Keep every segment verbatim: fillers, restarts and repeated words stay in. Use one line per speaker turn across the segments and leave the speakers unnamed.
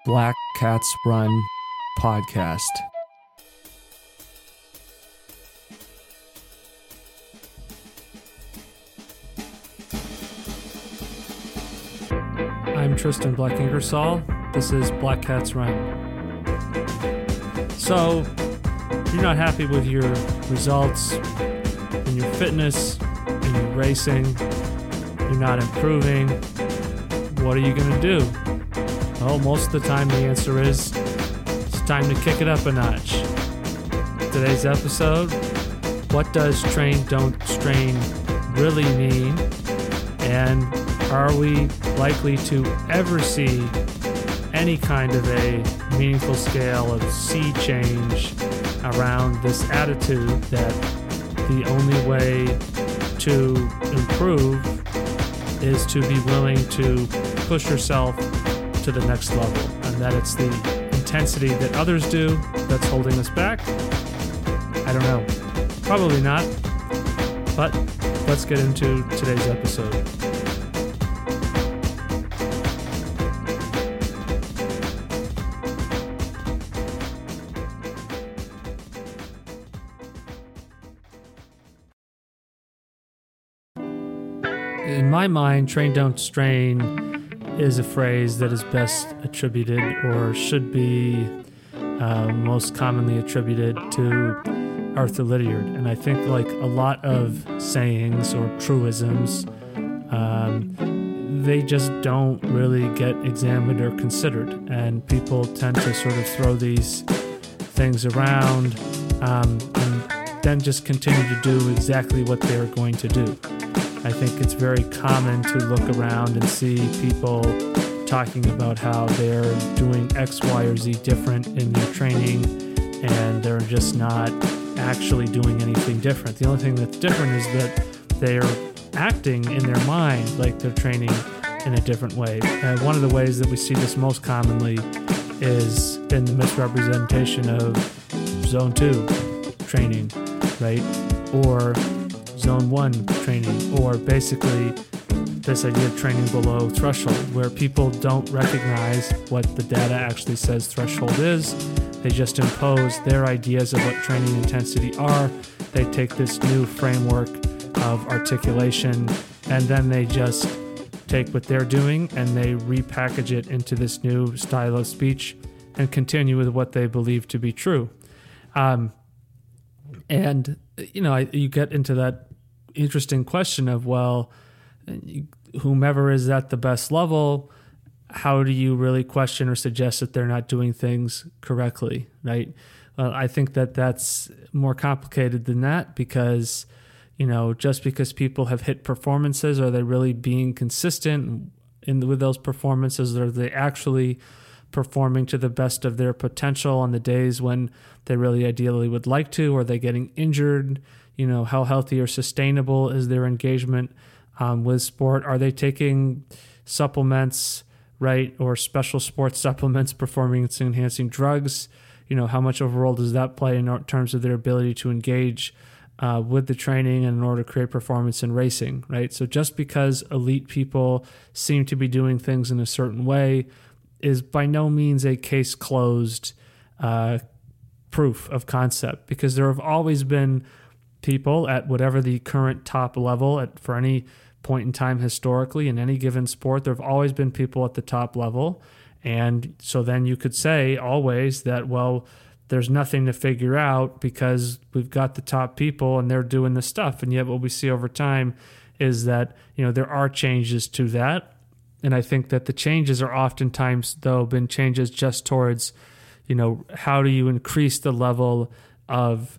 Black Cats Run podcast. I'm Tristan Black Ingersoll. This is Black Cats Run. So, you're not happy with your results in your fitness, in your racing, you're not improving. What are you going to do? Well, most of the time the answer is it's time to kick it up a notch. Today's episode, what does train, don't strain really mean? And are we likely to ever see any kind of a meaningful scale of sea change around this attitude that the only way to improve is to be willing to push yourself to the next level, and that it's the intensity that others do that's holding us back? I don't know. Probably not. But let's get into today's episode. In my mind, train, don't strain is a phrase that is best attributed, or should be uh, most commonly attributed, to Arthur Lydiard. And I think, like a lot of sayings or truisms, um, they just don't really get examined or considered. And people tend to sort of throw these things around um, and then just continue to do exactly what they're going to do. I think it's very common to look around and see people talking about how they're doing X, Y, or Z different in their training, and they're just not actually doing anything different. The only thing that's different is that they're acting in their mind like they're training in a different way. And one of the ways that we see this most commonly is in the misrepresentation of zone two training, right? Or zone one training, or basically this idea of training below threshold, where people don't recognize what the data actually says threshold is. They just impose their ideas of what training intensity are. They take this new framework of articulation, and then they just take what they're doing and they repackage it into this new style of speech and continue with what they believe to be true. Um, and, you know, I, you get into that interesting question of, well, whomever is at the best level, how do you really question or suggest that they're not doing things correctly, right? Well, I think that that's more complicated than that, because, you know, just because people have hit performances, are they really being consistent in with those performances? Are they actually performing to the best of their potential on the days when they really ideally would like to? Or are they getting injured? You know, how healthy or sustainable is their engagement um, with sport? Are they taking supplements, right, or special sports supplements, performance-enhancing drugs? You know, how much of a role does that play in terms of their ability to engage uh, with the training and in order to create performance in racing, right? So just because elite people seem to be doing things in a certain way is by no means a case closed uh, proof of concept, because there have always been people at whatever the current top level at for any point in time historically in any given sport. There have always been people at the top level, and so then you could say always that, well, there's nothing to figure out because we've got the top people and they're doing the stuff. And yet what we see over time is that, you know, there are changes to that, and I think that the changes are oftentimes, though, been changes just towards, you know, how do you increase the level of,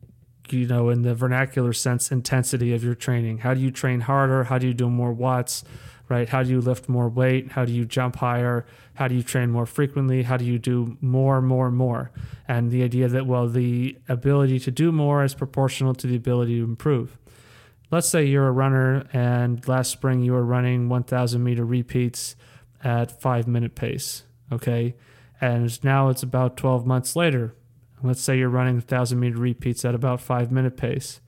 you know, in the vernacular sense, intensity of your training? How do you train harder? How do you do more watts, right? How do you lift more weight? How do you jump higher? How do you train more frequently? How do you do more, more, more? And the idea that, well, the ability to do more is proportional to the ability to improve. Let's say you're a runner and last spring you were running one thousand meter repeats at five minute pace, okay? And now it's about twelve months later. Let's say you're running one thousand meter repeats at about five minute pace.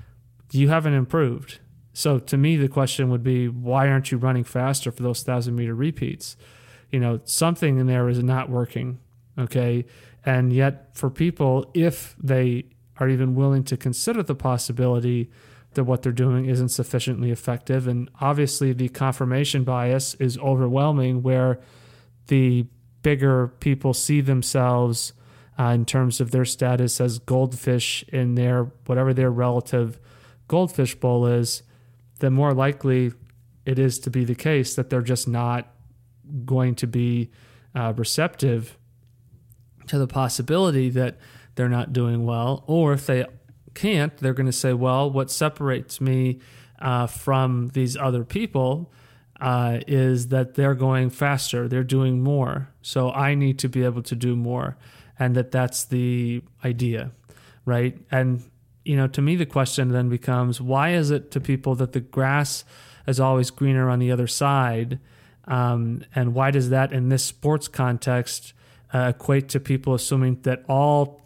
You haven't improved. So to me, the question would be, why aren't you running faster for those one thousand meter repeats? you know, something in there is not working. Okay. And yet for people, if they are even willing to consider the possibility that what they're doing isn't sufficiently effective, and obviously the confirmation bias is overwhelming, where the bigger people see themselves uh, in terms of their status as goldfish in their, whatever their relative goldfish bowl is, then more likely it is to be the case that they're just not going to be uh, receptive to the possibility that they're not doing well. Or if they can't, they're going to say, well, what separates me uh, from these other people uh, is that they're going faster, they're doing more, so I need to be able to do more. And that that's the idea, right? And, you know, to me, the question then becomes, why is it to people that the grass is always greener on the other side? Um, and why does that, in this sports context, uh, equate to people assuming that all,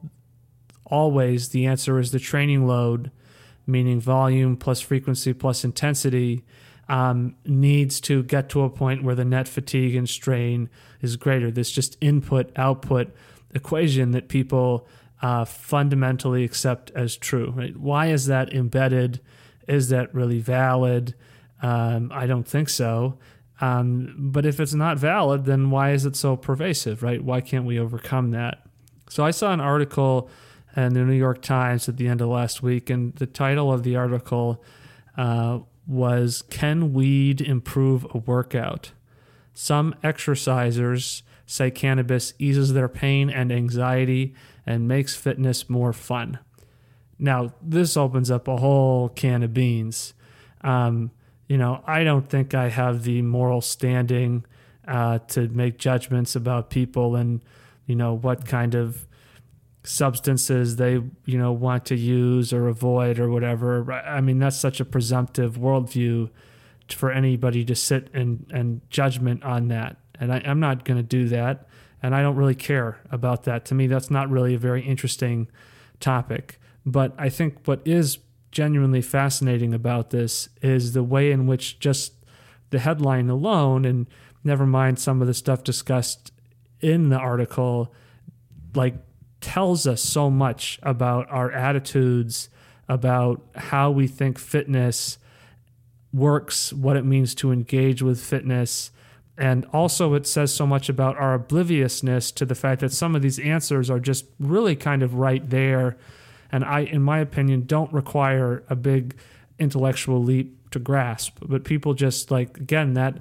always the answer is the training load, meaning volume plus frequency plus intensity, um, needs to get to a point where the net fatigue and strain is greater. This just input-output equation that people uh, fundamentally accept as true, right? Why is that embedded? Is that really valid? Um, I don't think so. Um, but if it's not valid, then why is it so pervasive, right? Why can't we overcome that? So I saw an article in the New York Times at the end of last week, and the title of the article uh, was, "Can Weed Improve a Workout? Some exercisers say cannabis eases their pain and anxiety and makes fitness more fun." Now, this opens up a whole can of beans. Um, you know, I don't think I have the moral standing uh, to make judgments about people and, you know, what kind of substances they, you know, want to use or avoid or whatever. I mean, that's such a presumptive worldview for anybody to sit and, and judgment on that. And I, I'm not going to do that. And I don't really care about that. To me, that's not really a very interesting topic. But I think what is genuinely fascinating about this is the way in which just the headline alone, and never mind some of the stuff discussed in the article, like tells us so much about our attitudes, about how we think fitness works, what it means to engage with fitness. And also it says so much about our obliviousness to the fact that some of these answers are just really kind of right there. And I, in my opinion, don't require a big intellectual leap to grasp. But people just like, again, that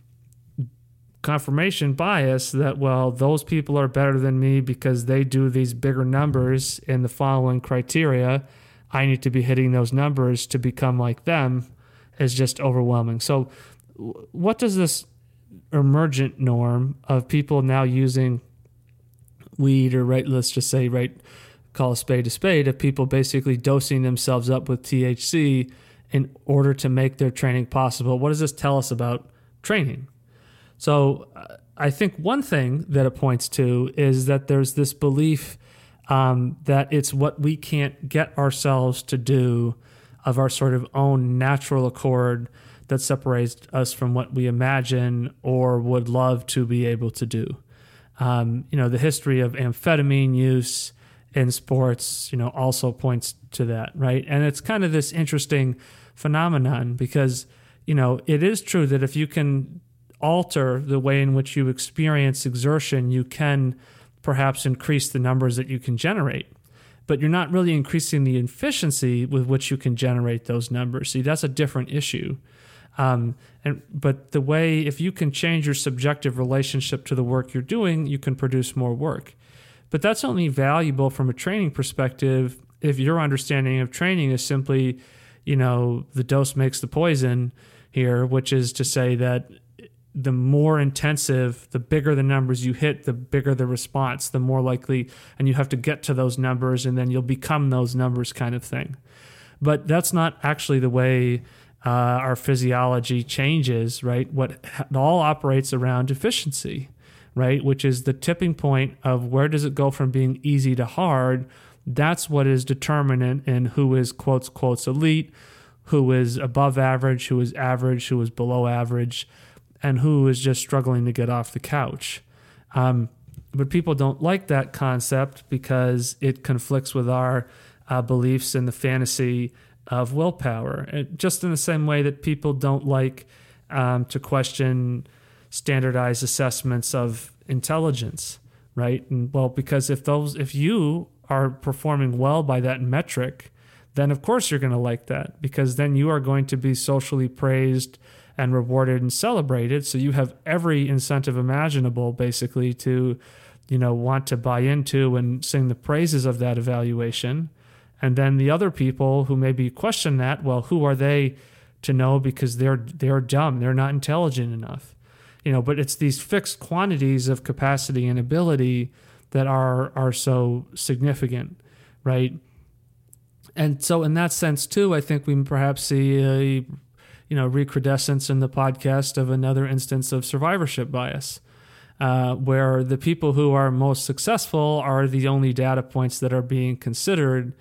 confirmation bias that, well, those people are better than me because they do these bigger numbers in the following criteria. I need to be hitting those numbers to become like them, is just overwhelming. So what does this emergent norm of people now using weed, or right, let's just say, right, call a spade a spade, of people basically dosing themselves up with T H C in order to make their training possible, what does this tell us about training? So uh, I think one thing that it points to is that there's this belief um, that it's what we can't get ourselves to do of our sort of own natural accord that separates us from what we imagine or would love to be able to do. Um, you know, the history of amphetamine use in sports, you know, also points to that, right? And it's kind of this interesting phenomenon because, you know, it is true that if you can alter the way in which you experience exertion, you can perhaps increase the numbers that you can generate. But you're not really increasing the efficiency with which you can generate those numbers. See, that's a different issue. Um, and but the way, if you can change your subjective relationship to the work you're doing, you can produce more work. But that's only valuable from a training perspective if your understanding of training is simply, you know, the dose makes the poison here, which is to say that the more intensive, the bigger the numbers you hit, the bigger the response, the more likely, and you have to get to those numbers and then you'll become those numbers kind of thing. But that's not actually the way uh, our physiology changes, right? What it all operates around efficiency, right? Which is the tipping point of where does it go from being easy to hard. That's what is determinant in who is quotes, quotes, elite, who is above average, who is average, who is below average. and who is just struggling to get off the couch. Um, but people don't like that concept because it conflicts with our uh, beliefs in the fantasy of willpower. And just in the same way that people don't like um, to question standardized assessments of intelligence, right? And well, because if those, if you are performing well by that metric, then of course you're going to like that, because then you are going to be socially praised and rewarded and celebrated. So you have every incentive imaginable, basically, to, you know, want to buy into and sing the praises of that evaluation. And then the other people who maybe question that, well, who are they to know, because they're they're dumb, they're not intelligent enough, you know. But it's these fixed quantities of capacity and ability that are are so significant, right? And so in that sense too, I think we perhaps see a, you know, recrudescence in the podcast of another instance of survivorship bias, uh, where the people who are most successful are the only data points that are being considered.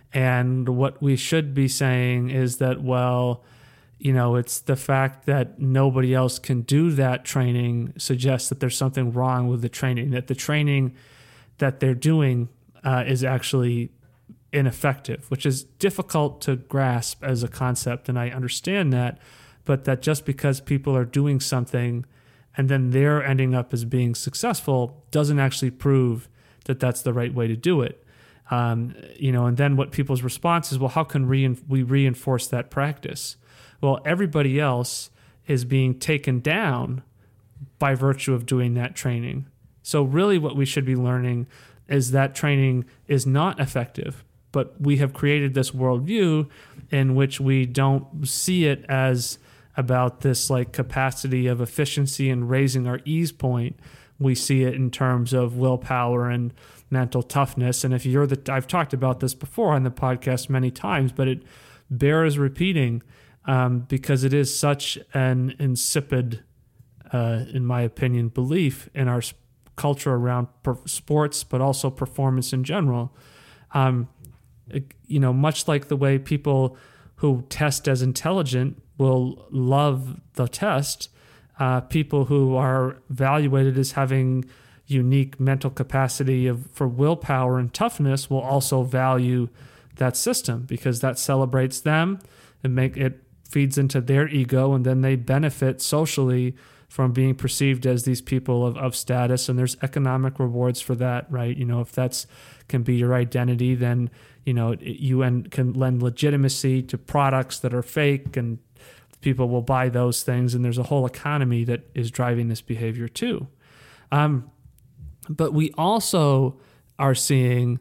And what we should be saying is that, well, you know, it's the fact that nobody else can do that training suggests that there's something wrong with the training, that the training that they're doing uh, is actually ineffective, which is difficult to grasp as a concept. And I understand that, but that just because people are doing something and then they're ending up as being successful doesn't actually prove that that's the right way to do it. Um, you know, and then what people's response is, well, how can we, we reinforce that practice? Well, everybody else is being taken down by virtue of doing that training. So really what we should be learning is that training is not effective, but we have created this worldview in which we don't see it as about this like capacity of efficiency and raising our ease point. We see it in terms of willpower and mental toughness. And if you're the, I've talked about this before on the podcast many times, but it bears repeating um, because it is such an insipid, uh, in my opinion, belief in our culture around per- sports, but also performance in general. Um, it, you know, much like the way people who test as intelligent will love the test, uh, people who are evaluated as having unique mental capacity of for willpower and toughness will also value that system, because that celebrates them and make it feeds into their ego, and then they benefit socially from being perceived as these people of, of status, and there's economic rewards for that, right? You know, if that's can be your identity, then, you know, it, you and can lend legitimacy to products that are fake, and people will buy those things, and there's a whole economy that is driving this behavior too. Um, but we also are seeing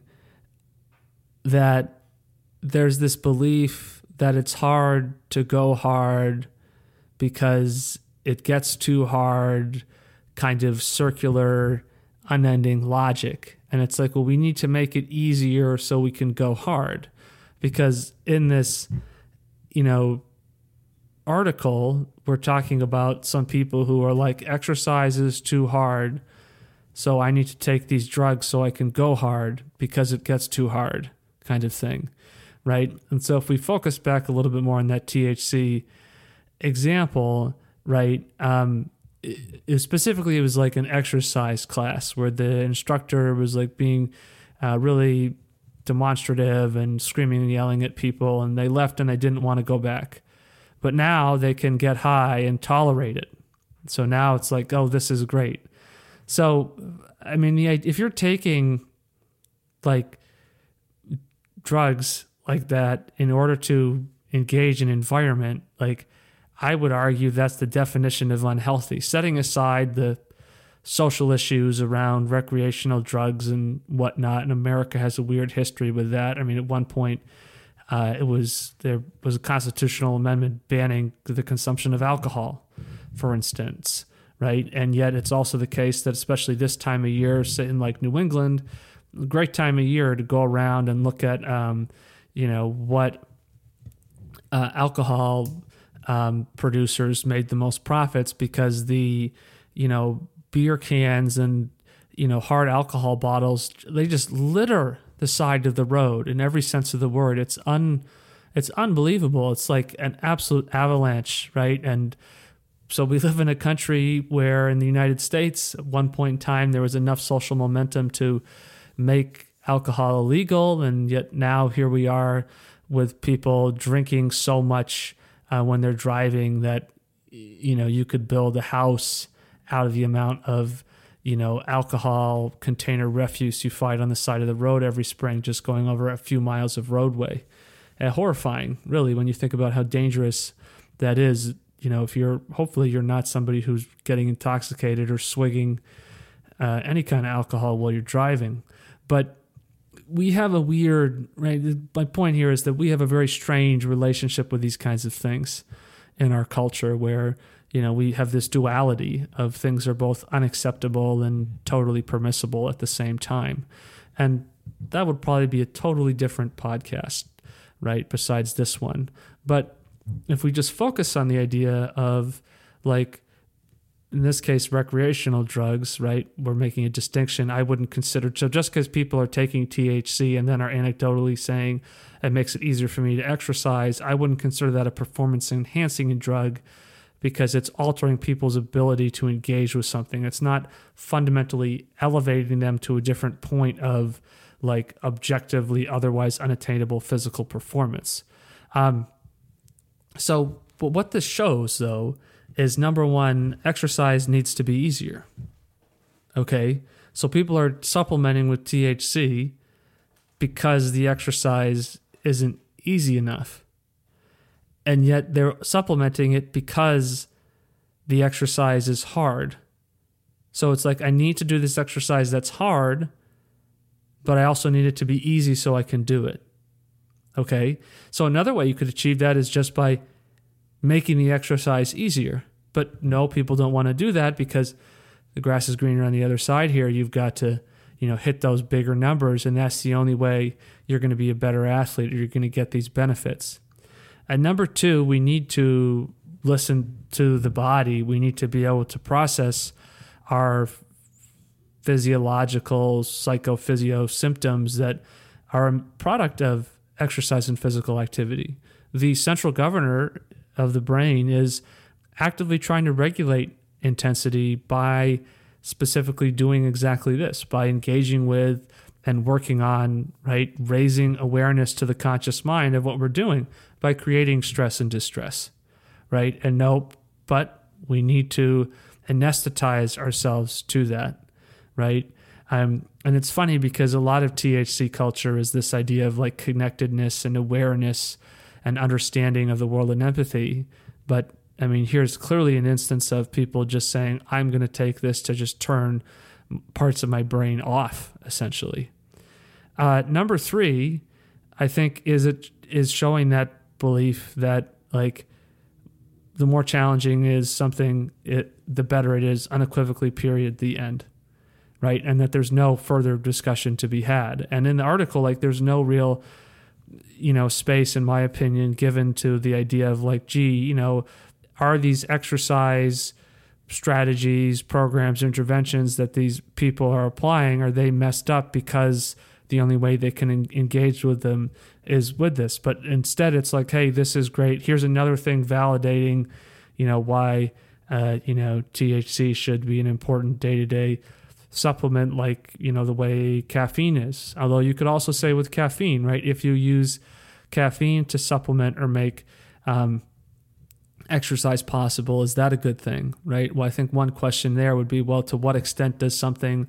that there's this belief that it's hard to go hard because it gets too hard, kind of circular, unending logic. And it's like, well, we need to make it easier so we can go hard. Because in this, you know, article, we're talking about some people who are like, exercise is too hard, so I need to take these drugs so I can go hard because it gets too hard, kind of thing, right? And so if we focus back a little bit more on that T H C example, right, um, it, it specifically it was like an exercise class where the instructor was like being uh, really demonstrative and screaming and yelling at people, and they left and they didn't want to go back. But now they can get high and tolerate it. So now it's like, oh, this is great. So, I mean, if you're taking like drugs like that in order to engage in environment, like I would argue that's the definition of unhealthy. Setting aside the social issues around recreational drugs and whatnot, and America has a weird history with that. I mean, at one point, uh, it was there was a constitutional amendment banning the consumption of alcohol, for instance. Right. And yet it's also the case that especially this time of year, say in like New England, great time of year to go around and look at, um, you know, what uh, alcohol um, producers made the most profits, because the, you know, beer cans and, you know, hard alcohol bottles, they just litter the side of the road in every sense of the word. It's un, it's unbelievable. It's like an absolute avalanche. Right. And so we live in a country where in the United States, at one point in time, there was enough social momentum to make alcohol illegal. And yet now here we are with people drinking so much uh, when they're driving that, you know, you could build a house out of the amount of, you know, alcohol container refuse you find on the side of the road every spring, just going over a few miles of roadway. And horrifying, really, when you think about how dangerous that is. You know, if you're, hopefully you're not somebody who's getting intoxicated or swigging uh, any kind of alcohol while you're driving. But we have a weird, right? My point here is that we have a very strange relationship with these kinds of things in our culture where, you know, we have this duality of things are both unacceptable and totally permissible at the same time. And that would probably be a totally different podcast, right? Besides this one. But if we just focus on the idea of, like, in this case, recreational drugs, right? We're making a distinction. I wouldn't consider, so just because people are taking T H C and then are anecdotally saying it makes it easier for me to exercise, I wouldn't consider that a performance enhancing drug because it's altering people's ability to engage with something. It's not fundamentally elevating them to a different point of, like, objectively otherwise unattainable physical performance. Um, So, but what this shows, though, is number one, exercise needs to be easier. Okay? So people are supplementing with T H C because the exercise isn't easy enough. And yet they're supplementing it because the exercise is hard. So it's like, I need to do this exercise that's hard, but I also need it to be easy so I can do it. Okay, so another way you could achieve that is just by making the exercise easier. But no, people don't want to do that because the grass is greener on the other side here. You've got to, you know, hit those bigger numbers, and that's the only way you're going to be a better athlete or you're going to get these benefits. And number two, we need to listen to the body. We need to be able to process our physiological, psychophysio symptoms that are a product of exercise and physical activity. The central governor of the brain is actively trying to regulate intensity by specifically doing exactly this, by engaging with and working on, right, raising awareness to the conscious mind of what we're doing by creating stress and distress, right? And nope, but we need to anesthetize ourselves to that, right? Um, and it's funny because a lot of T H C culture is this idea of, like, connectedness and awareness and understanding of the world and empathy. But I mean, here's clearly an instance of people just saying, I'm going to take this to just turn parts of my brain off, essentially. Uh, number three, I think, is it is showing that belief that, like, the more challenging is something, it the better it is, unequivocally, period, the end. Right? And that there's no further discussion to be had. And in the article, like, there's no real, you know, space, in my opinion, given to the idea of, like, gee, you know, are these exercise strategies, programs, interventions that these people are applying, are they messed up because the only way they can en- engage with them is with this? But instead, it's like, hey, this is great. Here's another thing validating, you know, why, uh, you know, T H C should be an important day-to-day supplement, like, you know, the way caffeine is. Although you could also say with caffeine, right, if you use caffeine to supplement or make um, exercise possible, is that a good thing, right? Well, I think one question there would be, well, to what extent does something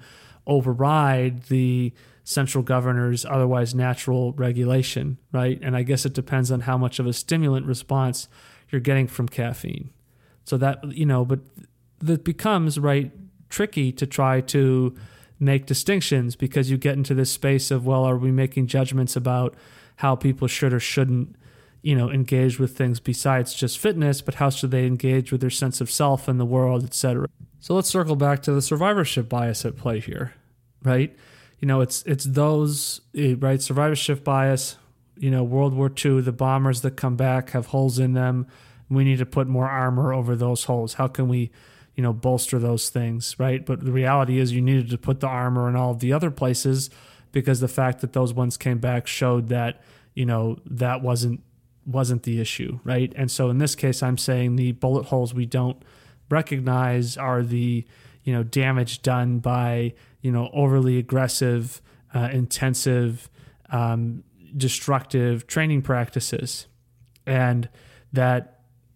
override the central governor's otherwise natural regulation, right? And I guess it depends on how much of a stimulant response you're getting from caffeine. So that, you know, but that becomes, right, tricky to try to make distinctions because you get into this space of, well, are we making judgments about how people should or shouldn't, you know, engage with things besides just fitness, but how should they engage with their sense of self and the world, et cetera. So let's circle back to the survivorship bias at play here, right? You know, it's it's those, right, survivorship bias, you know, World War Two, the bombers that come back have holes in them. We need to put more armor over those holes. How can we, you know, bolster those things, right? But the reality is you needed to put the armor in all of the other places because the fact that those ones came back showed that, you know, that wasn't wasn't the issue, right? And so in this case, I'm saying the bullet holes we don't recognize are the, you know, damage done by, you know, overly aggressive, uh, intensive, um, destructive training practices. And that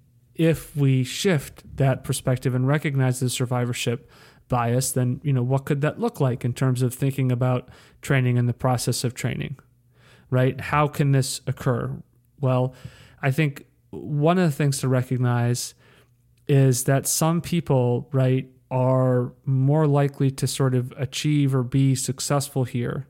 if we shift that perspective and recognize the survivorship bias, then, you know, what could that look like in terms of thinking about training and the process of training, right? How can this occur? Well, I think one of the things to recognize is that some people, right, are more likely to sort of achieve or be successful here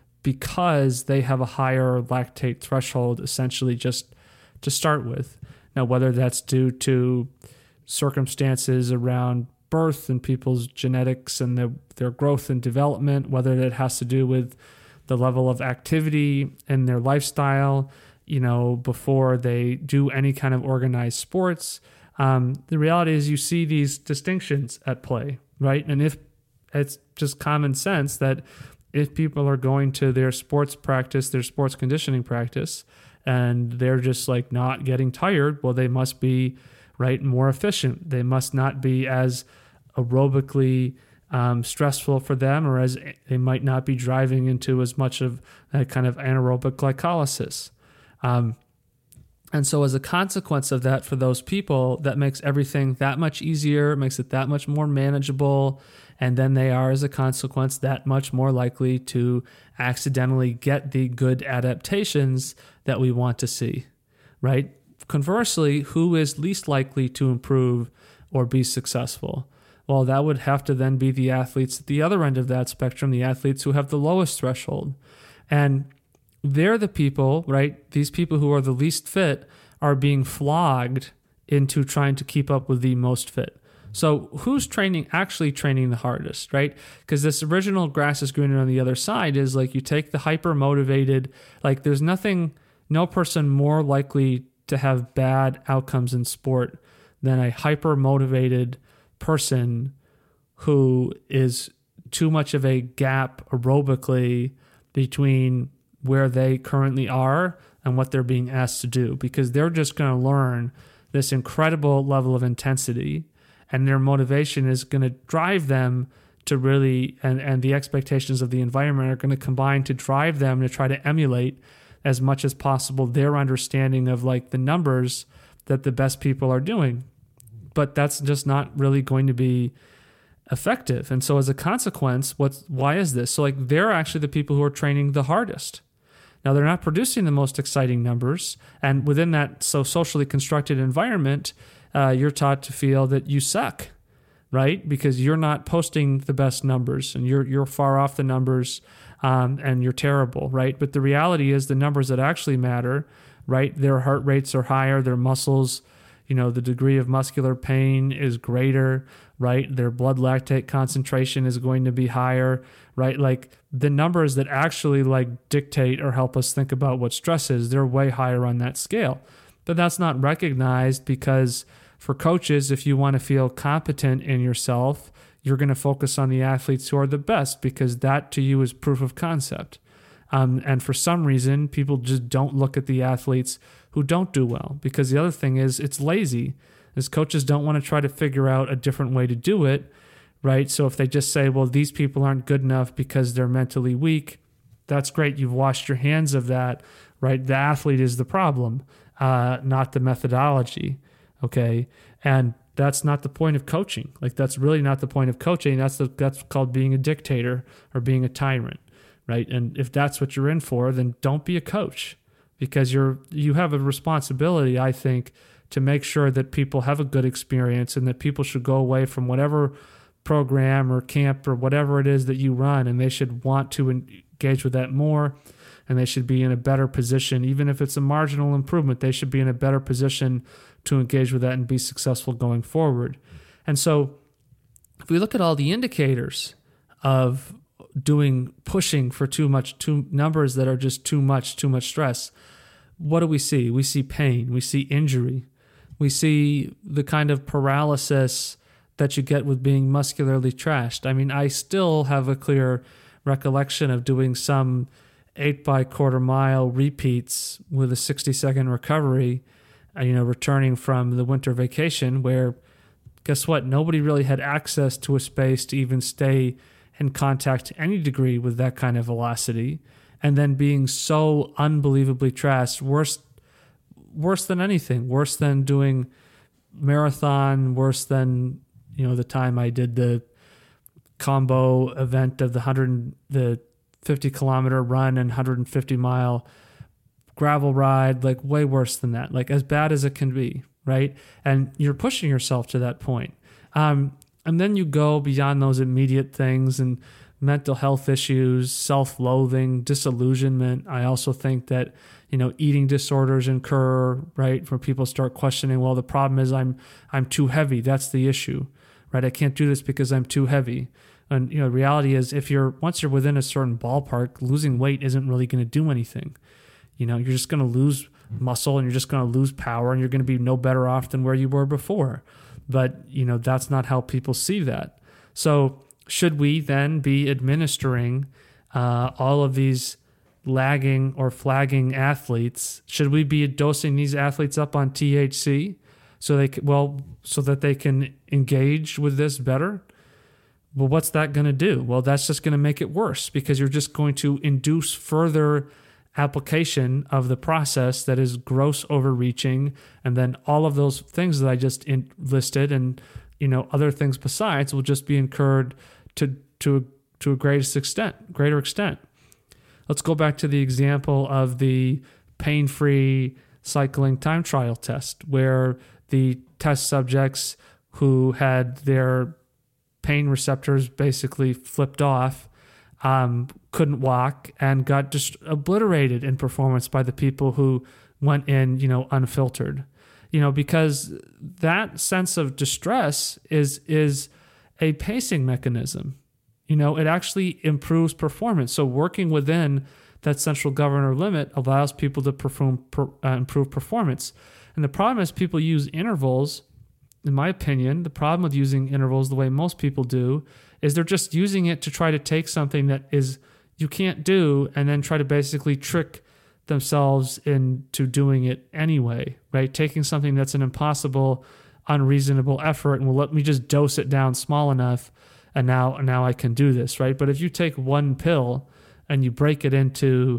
because they have a higher lactate threshold, essentially, just to start with. Now, whether that's due to circumstances around birth and people's genetics and their, their growth and development, whether that has to do with the level of activity in their lifestyle, you know, before they do any kind of organized sports. Um, the reality is you see these distinctions at play, right? And if it's just common sense that if people are going to their sports practice, their sports conditioning practice, and they're just like not getting tired, well, they must be, right, more efficient. They must not be as aerobically um, stressful for them, or as they might not be driving into as much of that kind of anaerobic glycolysis. Um, and so as a consequence of that, for those people, that makes everything that much easier, makes it that much more manageable, and then they are, as a consequence, that much more likely to accidentally get the good adaptations that we want to see, right? Conversely, who is least likely to improve or be successful? Well, that would have to then be the athletes at the other end of that spectrum, the athletes who have the lowest threshold. And they're the people, right? These people who are the least fit are being flogged into trying to keep up with the most fit. So who's training, actually training the hardest, right? Because this original grass is greener on the other side is like you take the hyper motivated, like there's nothing, no person more likely to have bad outcomes in sport than a hyper motivated person who is too much of a gap aerobically between where they currently are and what they're being asked to do, because they're just going to learn this incredible level of intensity, and their motivation is going to drive them to really, and, and the expectations of the environment are going to combine to drive them to try to emulate as much as possible their understanding of like the numbers that the best people are doing. But that's just not really going to be effective. And so as a consequence, what's, why is this? So like they're actually the people who are training the hardest. Now they're not producing the most exciting numbers. And within that so socially constructed environment, uh, you're taught to feel that you suck, right? Because you're not posting the best numbers and you're, you're far off the numbers um, and you're terrible, right? But the reality is the numbers that actually matter, right? Their heart rates are higher, their muscles, you know, the degree of muscular pain is greater, right? Their blood lactate concentration is going to be higher, right? Like the numbers that actually like dictate or help us think about what stress is, they're way higher on that scale. But that's not recognized because for coaches, if you want to feel competent in yourself, you're going to focus on the athletes who are the best because that to you is proof of concept. Um, and for some reason, people just don't look at the athletes who don't do well, because the other thing is it's lazy. As coaches don't want to try to figure out a different way to do it, right? So if they just say, well, these people aren't good enough because they're mentally weak, that's great. You've washed your hands of that, right? The athlete is the problem, uh, not the methodology, okay? And that's not the point of coaching. Like that's really not the point of coaching. That's the, that's called being a dictator or being a tyrant, right? And if that's what you're in for, then don't be a coach, because you're you have a responsibility, I think, to make sure that people have a good experience and that people should go away from whatever program or camp or whatever it is that you run, and they should want to engage with that more, and they should be in a better position. Even if it's a marginal improvement, they should be in a better position to engage with that and be successful going forward. And so if we look at all the indicators of doing pushing for too much, too numbers that are just too much, too much stress, what do we see? We see pain, we see injury, we see the kind of paralysis that you get with being muscularly trashed. I mean, I still have a clear recollection of doing some eight by quarter mile repeats with a sixty second recovery, you know, returning from the winter vacation where guess what? Nobody really had access to a space to even stay in contact to any degree with that kind of velocity. And then being so unbelievably trash, worse, worse than anything, worse than doing marathon, worse than, you know, the time I did the combo event of the hundred, the fifty kilometer run and one hundred fifty mile gravel ride, like way worse than that, like as bad as it can be, right? And you're pushing yourself to that point. Um, and then you go beyond those immediate things and mental health issues, self-loathing, disillusionment. I also think that, you know, eating disorders incur, right? Where people start questioning, well, the problem is I'm I'm too heavy. That's the issue, right? I can't do this because I'm too heavy. And, you know, reality is if you're, once you're within a certain ballpark, losing weight isn't really going to do anything. You know, you're just going to lose muscle and you're just going to lose power and you're going to be no better off than where you were before. But, you know, that's not how people see that. So should we then be administering uh, all of these lagging or flagging athletes? Should we be dosing these athletes up on T H C so they can, well, so that they can engage with this better? Well, what's that going to do? Well, that's just going to make it worse because you're just going to induce further application of the process that is gross overreaching, and then all of those things that I just in- listed and, you know, other things besides will just be incurred to to to a greatest extent, greater extent. Let's go back to the example of the pain-free cycling time trial test, where the test subjects who had their pain receptors basically flipped off Um, couldn't walk and got just obliterated in performance by the people who went in, you know, unfiltered, you know, because that sense of distress is, is a pacing mechanism. You know, it actually improves performance. So working within that central governor limit allows people to perform, per, uh, improve performance. And the problem is people use intervals. In my opinion, the problem with using intervals the way most people do is they're just using it to try to take something that is you can't do and then try to basically trick themselves into doing it anyway, right? Taking something that's an impossible, unreasonable effort and well, let me just dose it down small enough and now, now I can do this, right? But if you take one pill and you break it into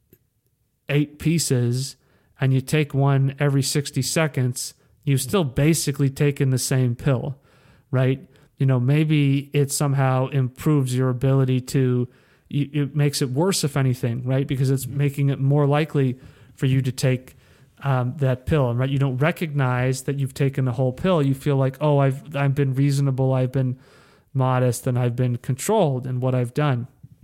eight pieces and you take one every sixty seconds, you've still basically taken the same pill, right? You know, maybe it somehow improves your ability to, it makes it worse, if anything, right? Because it's making it more likely for you to take um, that pill, right? You don't recognize that you've taken the whole pill. You feel like, oh, I've I've been reasonable, I've been modest, and I've been controlled in what I've done.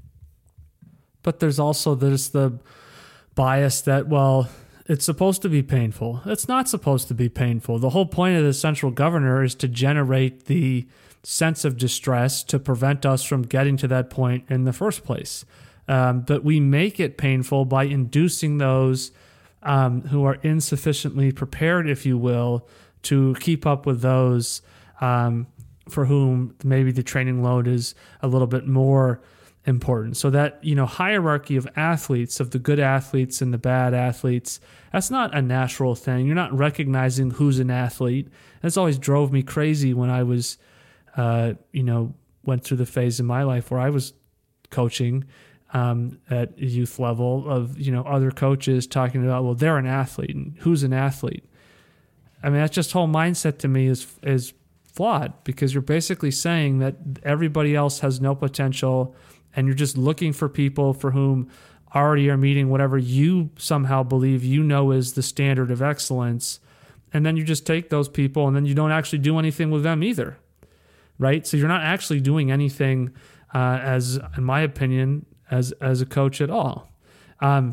But there's also there's the bias that, well, it's supposed to be painful. It's not supposed to be painful. The whole point of the central governor is to generate the sense of distress to prevent us from getting to that point in the first place. Um, but we make it painful by inducing those um, who are insufficiently prepared, if you will, to keep up with those um, for whom maybe the training load is a little bit more important. So that, you know, hierarchy of athletes, of the good athletes and the bad athletes, that's not a natural thing. You're not recognizing who's an athlete. That's always drove me crazy when I was Uh, you know, went through the phase in my life where I was coaching um, at a youth level of, you know, other coaches talking about, well, they're an athlete and who's an athlete. I mean, that's just whole mindset to me is is flawed because you're basically saying that everybody else has no potential and you're just looking for people for whom already are meeting whatever you somehow believe you know is the standard of excellence. And then you just take those people and then you don't actually do anything with them either. Right? So you're not actually doing anything uh, as, in my opinion, as as a coach at all. Um,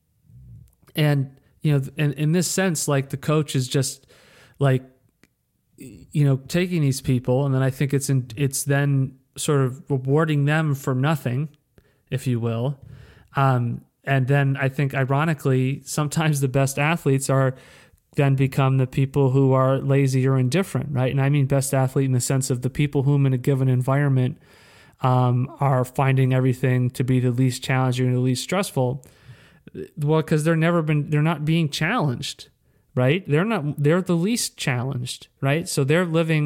and, you know, in, in this sense, like the coach is just like, you know, taking these people and then I think it's in, it's then sort of rewarding them for nothing, if you will. Um, and then I think ironically, sometimes the best athletes are then become the people who are lazy or indifferent, right? And I mean best athlete in the sense of the people whom in a given environment um, are finding everything to be the least challenging and the least stressful. Well, because they're never been, they're not being challenged, right? They're not, they're the least challenged, right? So they're living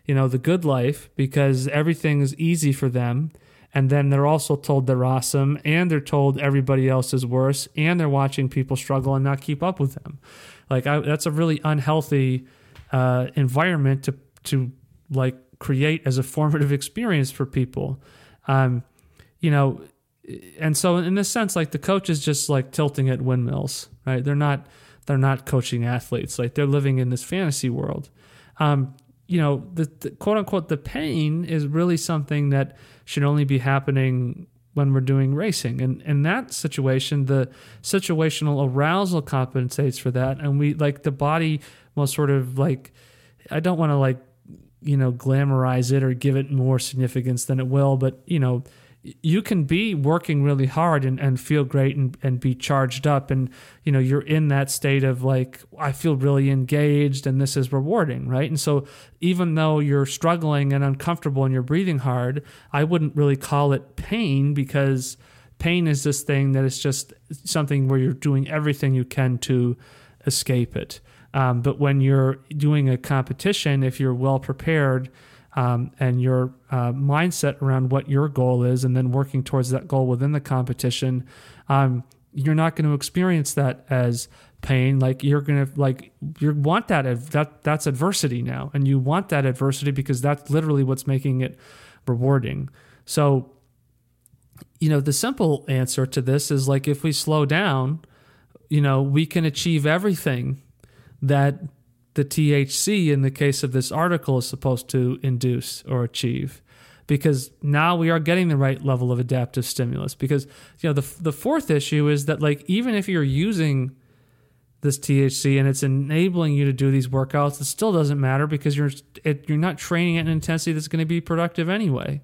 you know, the good life because everything is easy for them. And then they're also told they're awesome, and they're told everybody else is worse, and they're watching people struggle and not keep up with them. Like I, that's a really unhealthy uh, environment to to like create as a formative experience for people. Um, you know, and so in this sense, like the coach is just like tilting at windmills, right? They're not they're not coaching athletes. Like they're living in this fantasy world. Um, you know, the, the quote unquote, the pain is really something that should only be happening when we're doing racing. And in that situation, the situational arousal compensates for that. And we like the body will sort of like, I don't want to like, you know, glamorize it or give it more significance than it will, but you know, you can be working really hard and, and feel great and, and be charged up. And, you know, you're in that state of like, I feel really engaged and this is rewarding, right? And so even though you're struggling and uncomfortable and you're breathing hard, I wouldn't really call it pain because pain is this thing that is just something where you're doing everything you can to escape it. Um, but when you're doing a competition, if you're well prepared, Um, and your uh, mindset around what your goal is, and then working towards that goal within the competition, um, you're not going to experience that as pain. Like you're going to like you want that that that's adversity now, and you want that adversity because that's literally what's making it rewarding. So, you know, the simple answer to this is like if we slow down, you know, we can achieve everything that the T H C in the case of this article is supposed to induce or achieve, because now we are getting the right level of adaptive stimulus. Because, you know, the the fourth issue is that like even if you're using this T H C and it's enabling you to do these workouts, it still doesn't matter because you're it, you're not training at an intensity that's going to be productive anyway.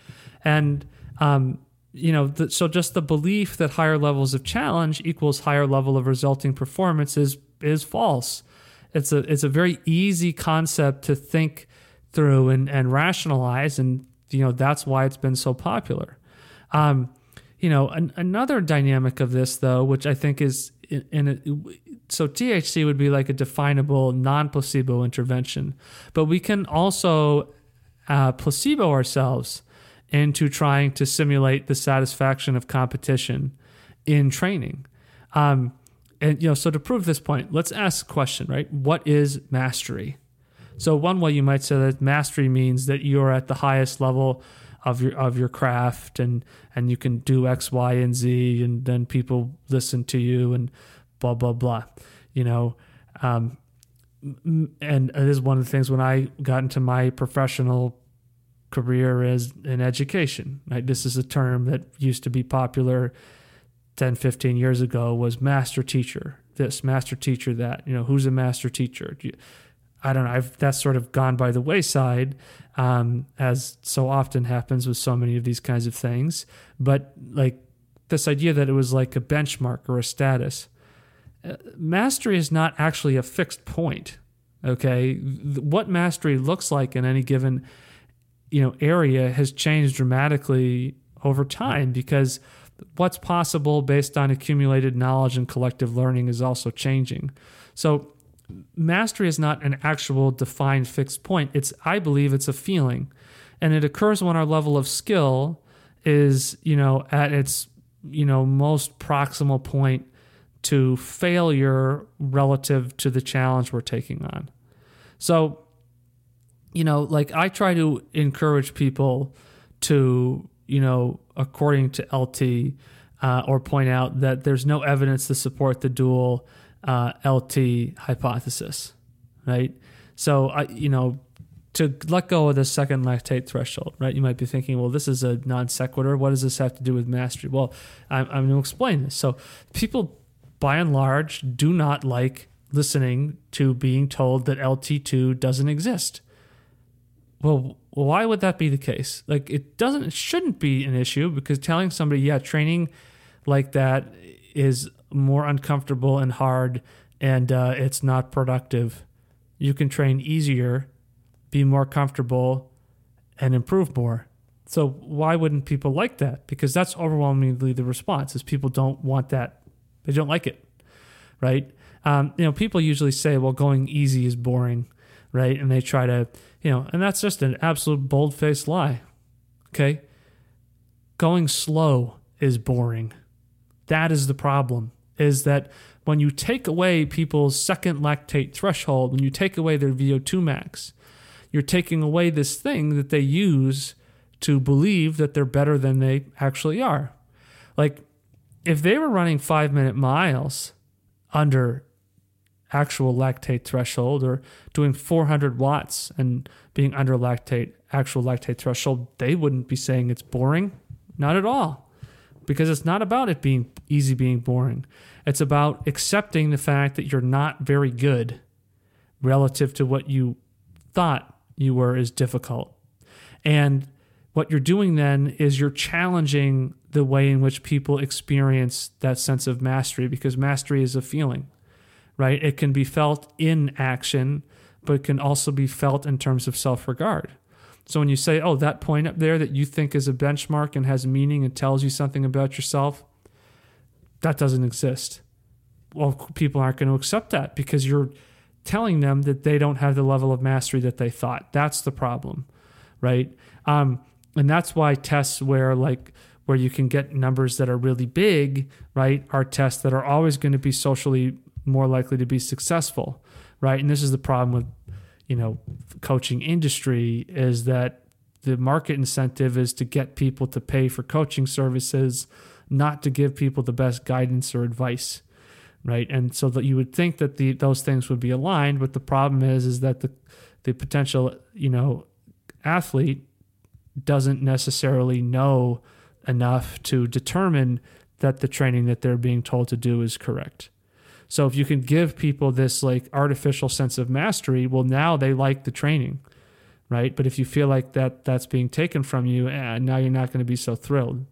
And um, you know, the, so just the belief that higher levels of challenge equals higher level of resulting performance is is false. It's a it's a very easy concept to think through and, and rationalize, and you know that's why it's been so popular. Um, you know, an, another dynamic of this, though, which I think is in, in a, so T H C would be like a definable non-placebo intervention, but we can also uh, placebo ourselves into trying to simulate the satisfaction of competition in training. Um, And, you know, so to prove this point, let's ask a question, right? What is mastery? So one way you might say that mastery means that you're at the highest level of your of your craft and, and you can do X, Y, and Z, and then people listen to you and blah, blah, blah, you know. Um, and it is one of the things when I got into my professional career as in education, right? This is a term that used to be popular ten, fifteen years ago, was master teacher this, master teacher that. You know, who's a master teacher? You, I don't know. I've, that's sort of gone by the wayside, um, as so often happens with so many of these kinds of things. But like this idea that it was like a benchmark or a status. Uh, mastery is not actually a fixed point, okay? What mastery looks like in any given, you know, area has changed dramatically over time because what's possible based on accumulated knowledge and collective learning is also changing. So mastery is not an actual defined fixed point. It's, I believe it's a feeling. And it occurs when our level of skill is, you know, at its, you know, most proximal point to failure relative to the challenge we're taking on. So, you know, like I try to encourage people to, you know, according to L T, uh, or point out that there's no evidence to support the dual uh, L T hypothesis, right? So, I, you know, to let go of the second lactate threshold, right? You might be thinking, well, this is a non sequitur. What does this have to do with mastery? Well, I'm, I'm going to explain this. So people, by and large, do not like listening to being told that L T two doesn't exist. Well, why would that be the case? Like, it doesn't, it shouldn't be an issue, because telling somebody, yeah, training like that is more uncomfortable and hard, and uh, it's not productive. You can train easier, be more comfortable, and improve more. So why wouldn't people like that? Because that's overwhelmingly the response, is people don't want that. They don't like it, right? Um, you know, people usually say, well, going easy is boring, right? And they try to, You know, and that's just an absolute bold-faced lie. Okay? Going slow is boring. That is the problem, is that when you take away people's second lactate threshold, when you take away their V O two max, you're taking away this thing that they use to believe that they're better than they actually are. Like, if they were running five-minute miles under actual lactate threshold, or doing four hundred watts and being under lactate, actual lactate threshold, they wouldn't be saying it's boring. Not at all. Because it's not about it being easy being boring. It's about accepting the fact that you're not very good relative to what you thought you were is difficult. And what you're doing then is you're challenging the way in which people experience that sense of mastery, because mastery is a feeling, right? It can be felt in action, but it can also be felt in terms of self-regard. So when you say, oh, that point up there that you think is a benchmark and has meaning and tells you something about yourself, that doesn't exist. Well, people aren't going to accept that because you're telling them that they don't have the level of mastery that they thought. That's the problem, right? Um, and that's why tests where like where you can get numbers that are really big, right, are tests that are always going to be socially more likely to be successful, right? And this is the problem with, you know, coaching industry, is that the market incentive is to get people to pay for coaching services, not to give people the best guidance or advice, right? And so that you would think that the those things would be aligned, but the problem is is that the the potential, you know, athlete doesn't necessarily know enough to determine that the training that they're being told to do is correct. So if you can give people this like artificial sense of mastery, well, now they like the training, right? But if you feel like that that's being taken from you, eh, now you're not going to be so thrilled.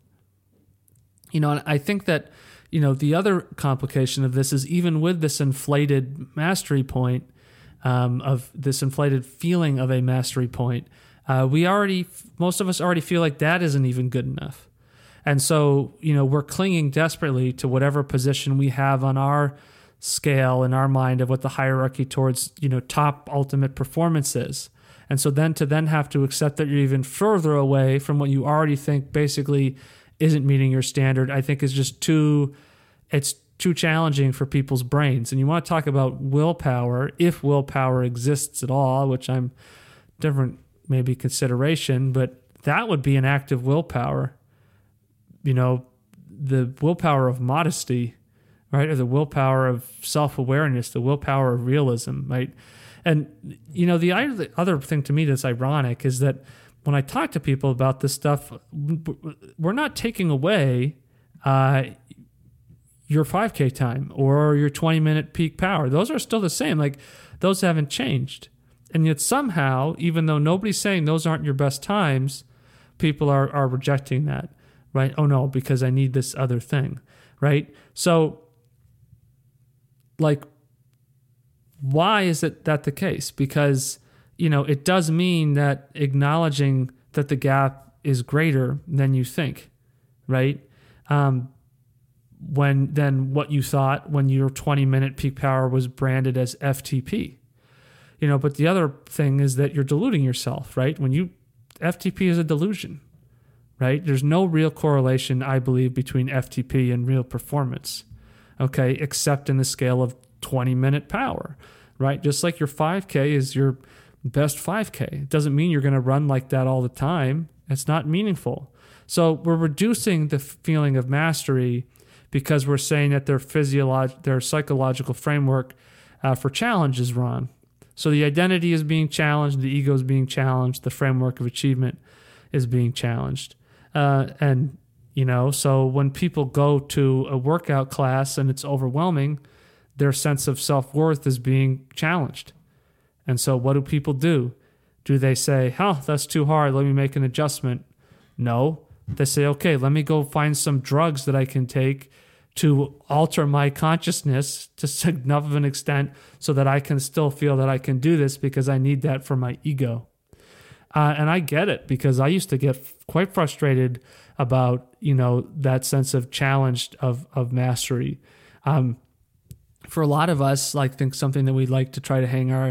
You know, and I think that, you know, the other complication of this is even with this inflated mastery point, um, of this inflated feeling of a mastery point, uh, we already, most of us already feel like that isn't even good enough. And so, you know, we're clinging desperately to whatever position we have on our scale in our mind of what the hierarchy towards, you know, top ultimate performance is. And so then to then have to accept that you're even further away from what you already think basically isn't meeting your standard, I think is just too, it's too challenging for people's brains. And you want to talk about willpower, if willpower exists at all, which I'm different maybe consideration, but that would be an act of willpower. You know, the willpower of modesty, right? Or the willpower of self-awareness, the willpower of realism, right? And, you know, the other thing to me that's ironic is that when I talk to people about this stuff, we're not taking away uh, your five K time or your twenty-minute peak power. Those are still the same. Like, those haven't changed. And yet somehow, even though nobody's saying those aren't your best times, people are, are rejecting that, right? Oh, no, because I need this other thing, right? So, like, why is it that the case? Because, you know, it does mean that acknowledging that the gap is greater than you think, right? Um, when then what you thought when your twenty-minute peak power was branded as F T P. You know, but the other thing is that you're deluding yourself, right? When you, F T P is a delusion, right? There's no real correlation, I believe, between F T P and real performance, okay, except in the scale of twenty-minute power, right? Just like your five K is your best five K. It doesn't mean you're going to run like that all the time. It's not meaningful. So we're reducing the feeling of mastery because we're saying that their physiolog- their psychological framework uh, for challenge is wrong. So the identity is being challenged, the ego is being challenged, the framework of achievement is being challenged. Uh, and, you know, so when people go to a workout class and it's overwhelming, their sense of self-worth is being challenged. And so what do people do? Do they say, oh, that's too hard, let me make an adjustment? No. They say, okay, let me go find some drugs that I can take to alter my consciousness to enough of an extent so that I can still feel that I can do this because I need that for my ego. Uh, and I get it because I used to get quite frustrated about, you know, that sense of challenge of, of mastery. Um, for a lot of us, like, think something that we'd like to try to hang our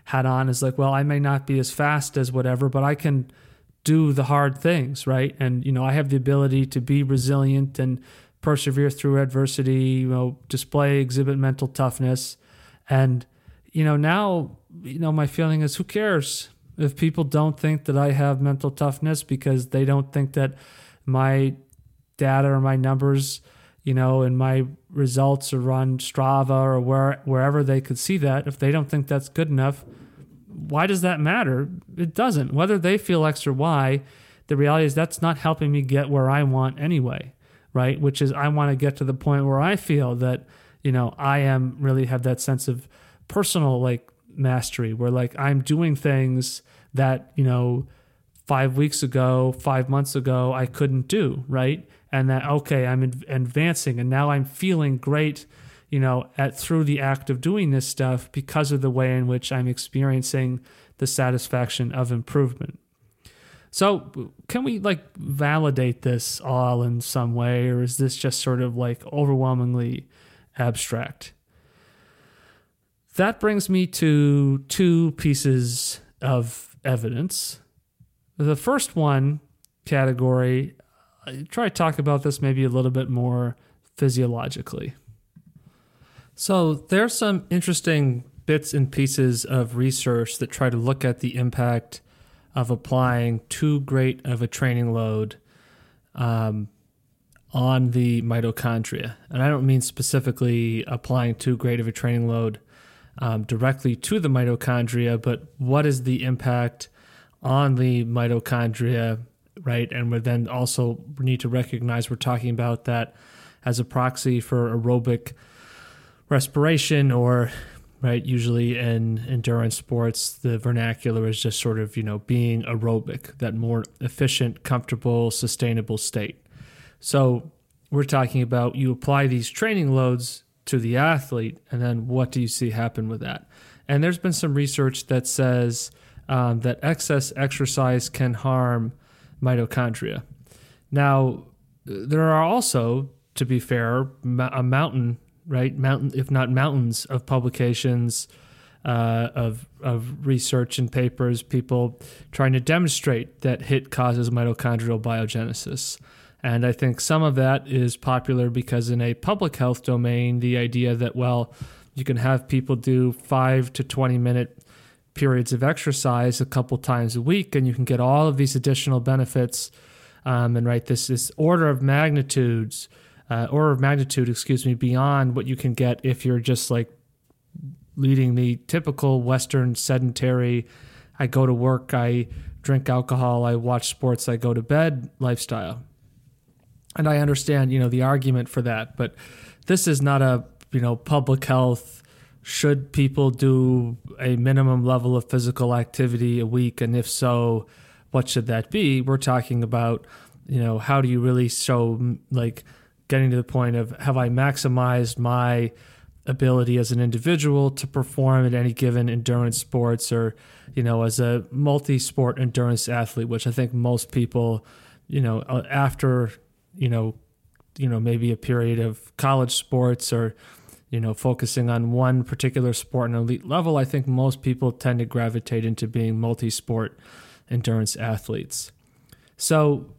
hat on is like, well, I may not be as fast as whatever, but I can do the hard things, right? And, you know, I have the ability to be resilient and persevere through adversity, you know, display, exhibit mental toughness. And, you know, now, you know, my feeling is, who cares if people don't think that I have mental toughness, because they don't think that my data or my numbers, you know, and my results are on Strava or where, wherever they could see that. If they don't think that's good enough, why does that matter? It doesn't. Whether they feel X or Y, the reality is that's not helping me get where I want anyway, right? Which is, I want to get to the point where I feel that, you know, I am really have that sense of personal like mastery, where like I'm doing things that, you know, five weeks ago, five months ago, I couldn't do, right? And that, okay, I'm advancing, and now I'm feeling great, you know, at through the act of doing this stuff because of the way in which I'm experiencing the satisfaction of improvement. So can we like validate this all in some way, or is this just sort of like overwhelmingly abstract? That brings me to two pieces of evidence. The first one category, I try to talk about this maybe a little bit more physiologically. So there's some interesting bits and pieces of research that try to look at the impact of applying too great of a training load um, on the mitochondria. And I don't mean specifically applying too great of a training load um, directly to the mitochondria, but what is the impact on the mitochondria, right? And we then also need to recognize we're talking about that as a proxy for aerobic respiration, or, right, usually in endurance sports, the vernacular is just sort of, you know, being aerobic, that more efficient, comfortable, sustainable state. So we're talking about you apply these training loads to the athlete, and then what do you see happen with that? And there's been some research that says um, that excess exercise can harm mitochondria. Now, there are also, to be fair, a mountain right? Mountain, if not mountains of publications, uh, of of research and papers, people trying to demonstrate that H I I T causes mitochondrial biogenesis. And I think some of that is popular because in a public health domain, the idea that, well, you can have people do five to twenty minute periods of exercise a couple times a week, and you can get all of these additional benefits. Um, and right, this this order of magnitudes, Uh, order of magnitude, excuse me, beyond what you can get if you're just like leading the typical Western sedentary, I go to work, I drink alcohol, I watch sports, I go to bed lifestyle. And I understand, you know, the argument for that, but this is not a, you know, public health, should people do a minimum level of physical activity a week? And if so, what should that be? We're talking about, you know, how do you really show like, getting to the point of, have I maximized my ability as an individual to perform at any given endurance sports, or, you know, as a multi-sport endurance athlete, which I think most people, you know, after, you know, you know, maybe a period of college sports or, you know, focusing on one particular sport at an elite level, I think most people tend to gravitate into being multi-sport endurance athletes. So,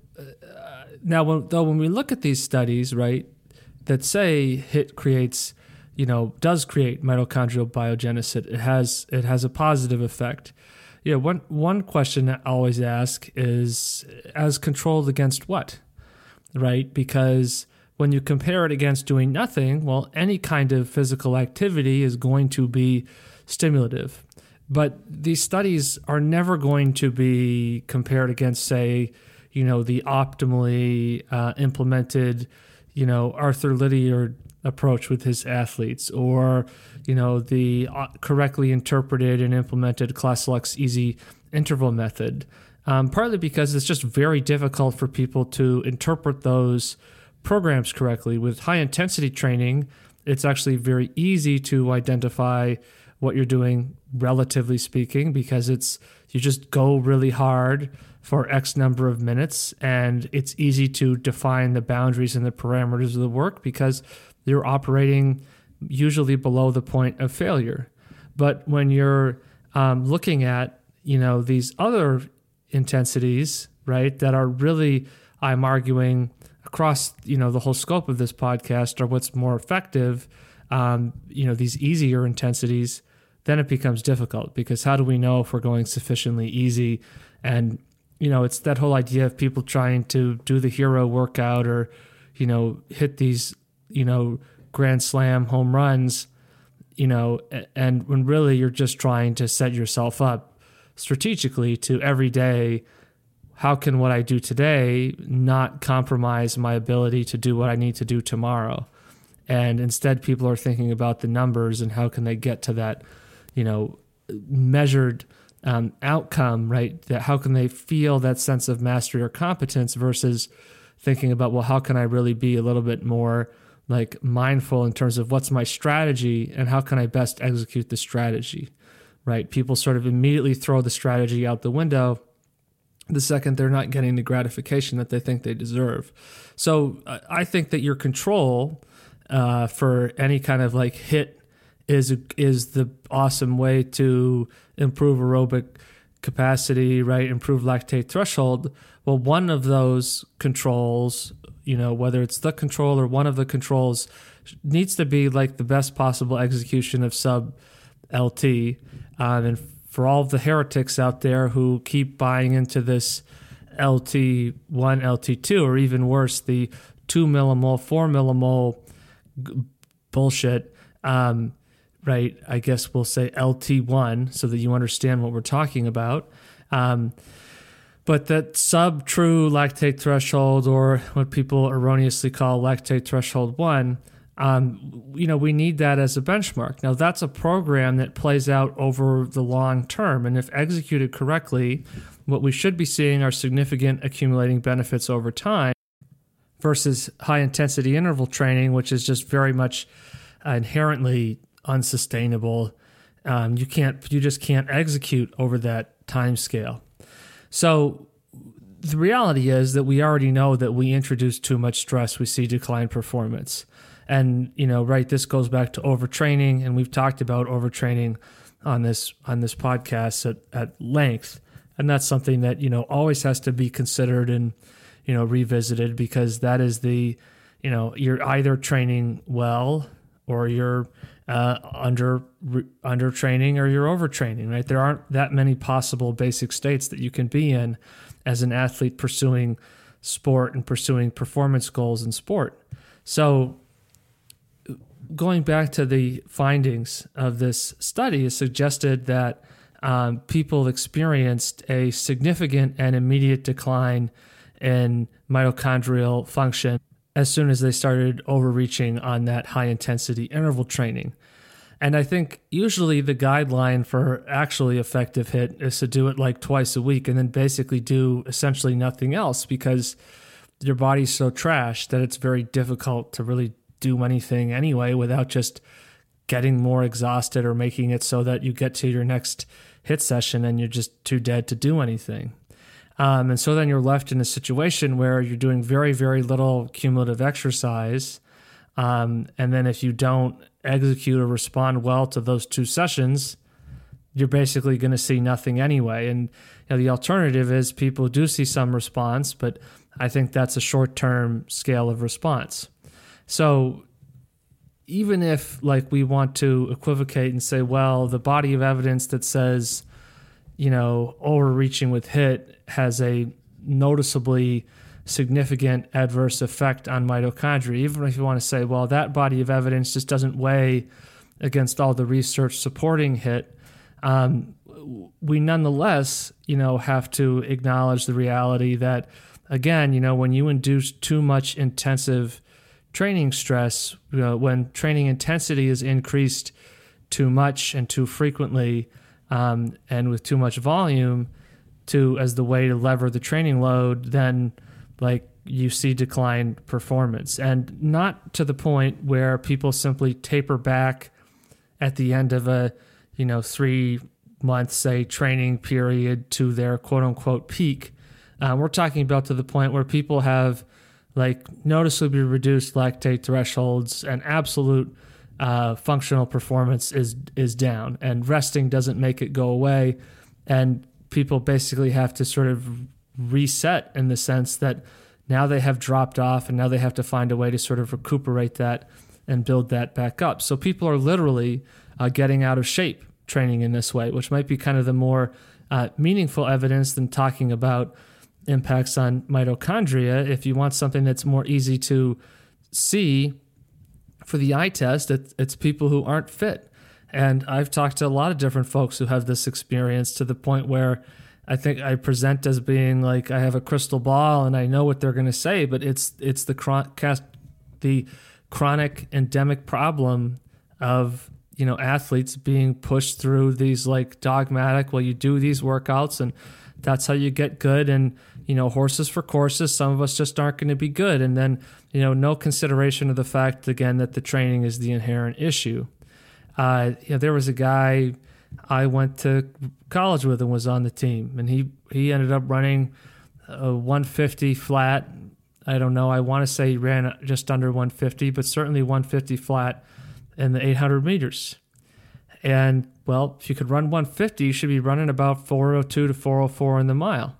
Now, when, though, when we look at these studies, right, that say H I I T creates, you know, does create mitochondrial biogenesis, it has it has a positive effect. Yeah, one one question I always ask is, as controlled against what, right? Because when you compare it against doing nothing, well, any kind of physical activity is going to be stimulative. But these studies are never going to be compared against, say, you know, the optimally uh, implemented, you know, Arthur Lydiard approach with his athletes, or, you know, the uh, correctly interpreted and implemented Class-Lux Easy Interval Method, um, partly because it's just very difficult for people to interpret those programs correctly. With high-intensity training, it's actually very easy to identify what you're doing, relatively speaking, because it's you just go really hard for X number of minutes, and it's easy to define the boundaries and the parameters of the work because you're operating usually below the point of failure. But when you're um, looking at, you know, these other intensities, right, that are really, I'm arguing across, you know, the whole scope of this podcast are what's more effective, um, you know, these easier intensities, then it becomes difficult, because how do we know if we're going sufficiently easy? And, you know, it's that whole idea of people trying to do the hero workout or, you know, hit these, you know, grand slam home runs, you know, and when really you're just trying to set yourself up strategically to every day, how can what I do today not compromise my ability to do what I need to do tomorrow? And instead people are thinking about the numbers and how can they get to that, you know, measured um, outcome, right? That how can they feel that sense of mastery or competence versus thinking about, well, how can I really be a little bit more like mindful in terms of what's my strategy and how can I best execute the strategy, right? People sort of immediately throw the strategy out the window the second they're not getting the gratification that they think they deserve. So uh, I think that your control uh, for any kind of like hit is is the awesome way to improve aerobic capacity, right? Improve lactate threshold. Well, one of those controls, you know, whether it's the control or one of the controls, needs to be like the best possible execution of sub L T. Um, and for all of the heretics out there who keep buying into this L T one, L T two, or even worse, the two millimole, four millimole g- bullshit, um, right? I guess we'll say L T one so that you understand what we're talking about. Um, but that sub-true lactate threshold, or what people erroneously call lactate threshold one, um, you know, we need that as a benchmark. Now, that's a program that plays out over the long term. And if executed correctly, what we should be seeing are significant accumulating benefits over time versus high-intensity interval training, which is just very much uh, inherently unsustainable. Um, you can't, you just can't execute over that time scale. So the reality is that we already know that we introduce too much stress, we see declined performance. And, you know, right, this goes back to overtraining, and we've talked about overtraining on this on this podcast at, at length. And that's something that, you know, always has to be considered and, you know, revisited, because that is the, you know, you're either training well or you're uh, under under training or you're overtraining, right? There aren't that many possible basic states that you can be in as an athlete pursuing sport and pursuing performance goals in sport. So going back to the findings of this study, it suggested that um, people experienced a significant and immediate decline in mitochondrial function as soon as they started overreaching on that high-intensity interval training. And I think usually the guideline for actually effective HIIT is to do it like twice a week and then basically do essentially nothing else, because your body's so trashed that it's very difficult to really do anything anyway without just getting more exhausted or making it so that you get to your next HIIT session and you're just too dead to do anything. Um, and so then you're left in a situation where you're doing very, very little cumulative exercise. Um, and then if you don't execute or respond well to those two sessions, you're basically going to see nothing anyway. And you know, the alternative is people do see some response, but I think that's a short-term scale of response. So even if like we want to equivocate and say, well, the body of evidence that says, you know, overreaching with HIIT has a noticeably significant adverse effect on mitochondria, even if you want to say, well, that body of evidence just doesn't weigh against all the research supporting HIIT, um, we nonetheless, you know, have to acknowledge the reality that, again, you know, when you induce too much intensive training stress, you know, when training intensity is increased too much and too frequently, um, and with too much volume to as the way to lever the training load, then like you see declined performance, and not to the point where people simply taper back at the end of a, you know, three month, say, training period to their quote unquote peak. Uh, we're talking about to the point where people have like noticeably reduced lactate thresholds and absolute uh, functional performance is is down, and resting doesn't make it go away. And people basically have to sort of reset in the sense that now they have dropped off, and now they have to find a way to sort of recuperate that and build that back up. So people are literally uh, getting out of shape training in this way, which might be kind of the more uh, meaningful evidence than talking about impacts on mitochondria. If you want something that's more easy to see for the eye test, it, it's people who aren't fit. And I've talked to a lot of different folks who have this experience, to the point where I think I present as being like I have a crystal ball and I know what they're going to say, but it's it's the chron- cast, the chronic endemic problem of, you know, athletes being pushed through these like dogmatic, well, you do these workouts and that's how you get good, and, you know, horses for courses, some of us just aren't going to be good. And then, you know, no consideration of the fact, again, that the training is the inherent issue. Uh, you know, there was a guy I went to college with and was on the team, and he, he ended up running a one fifty flat. I don't know. I want to say he ran just under one fifty, but certainly one fifty flat in the eight hundred meters. And, well, if you could run one fifty, you should be running about four oh two to four oh four in the mile.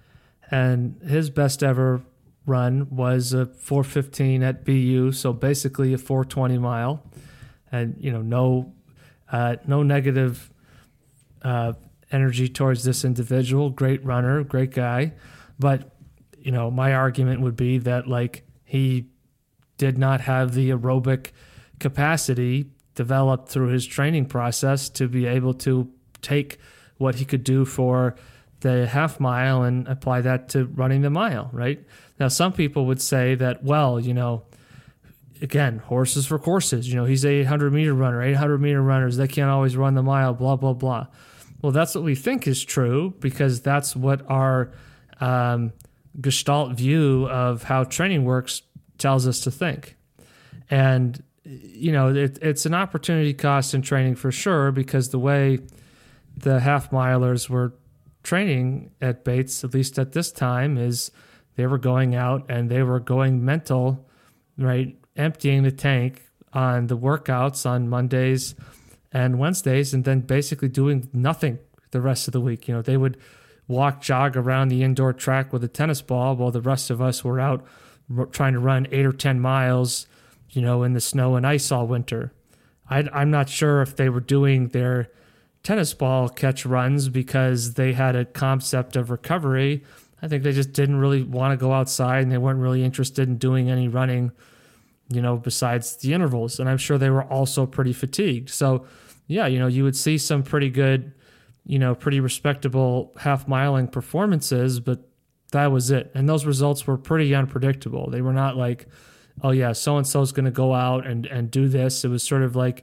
And his best ever run was a four fifteen at B U, so basically a four twenty mile. And, you know, no uh, no negative uh, energy towards this individual. Great runner, great guy. But, you know, my argument would be that, like, he did not have the aerobic capacity developed through his training process to be able to take what he could do for the half mile and apply that to running the mile, right? Now, some people would say that, well, you know, again, horses for courses. You know, he's an eight hundred meter runner. eight hundred meter runners, they can't always run the mile, blah, blah, blah. Well, that's what we think is true, because that's what our um, Gestalt view of how training works tells us to think. And, you know, it, it's an opportunity cost in training for sure, because the way the half milers were training at Bates, at least at this time, is they were going out and they were going mental, right? Emptying the tank on the workouts on Mondays and Wednesdays, and then basically doing nothing the rest of the week. You know, they would walk, jog around the indoor track with a tennis ball while the rest of us were out trying to run eight or ten miles, you know, in the snow and ice all winter. I, I'm not sure if they were doing their tennis ball catch runs because they had a concept of recovery. I think they just didn't really want to go outside, and they weren't really interested in doing any running, you know, besides the intervals. And I'm sure they were also pretty fatigued. So, yeah, you know, you would see some pretty good, you know, pretty respectable half-miling performances, but that was it. And those results were pretty unpredictable. They were not like, oh, yeah, so-and-so is going to go out and, and do this. It was sort of like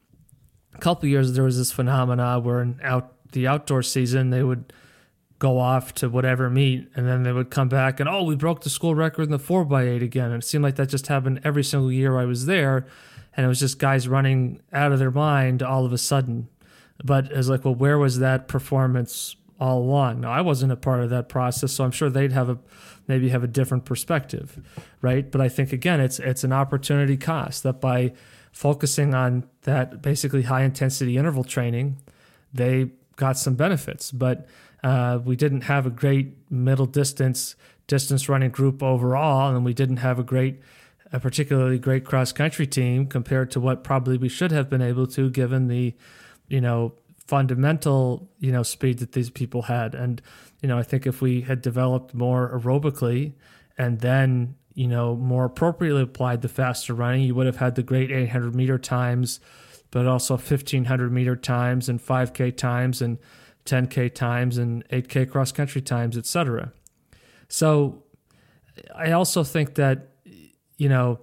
a couple of years there was this phenomena where in out the outdoor season they would go off to whatever meet, and then they would come back and, oh, we broke the school record in the four by eight again. And it seemed like that just happened every single year I was there, and it was just guys running out of their mind all of a sudden. But it was like, well, where was that performance all along? Now, I wasn't a part of that process, so I'm sure they'd have a maybe have a different perspective, right? But I think, again, it's it's an opportunity cost that by focusing on that basically high-intensity interval training, they got some benefits. But uh, we didn't have a great middle distance distance running group overall, and we didn't have a great, a particularly great cross-country team compared to what probably we should have been able to, given the, you know, fundamental, you know, speed that these people had. And, you know, I think if we had developed more aerobically and then, you know, more appropriately applied the faster running, you would have had the great eight hundred meter times, but also fifteen hundred meter times and five K times and ten K times and eight K cross country times, et cetera. So I also think that, you know,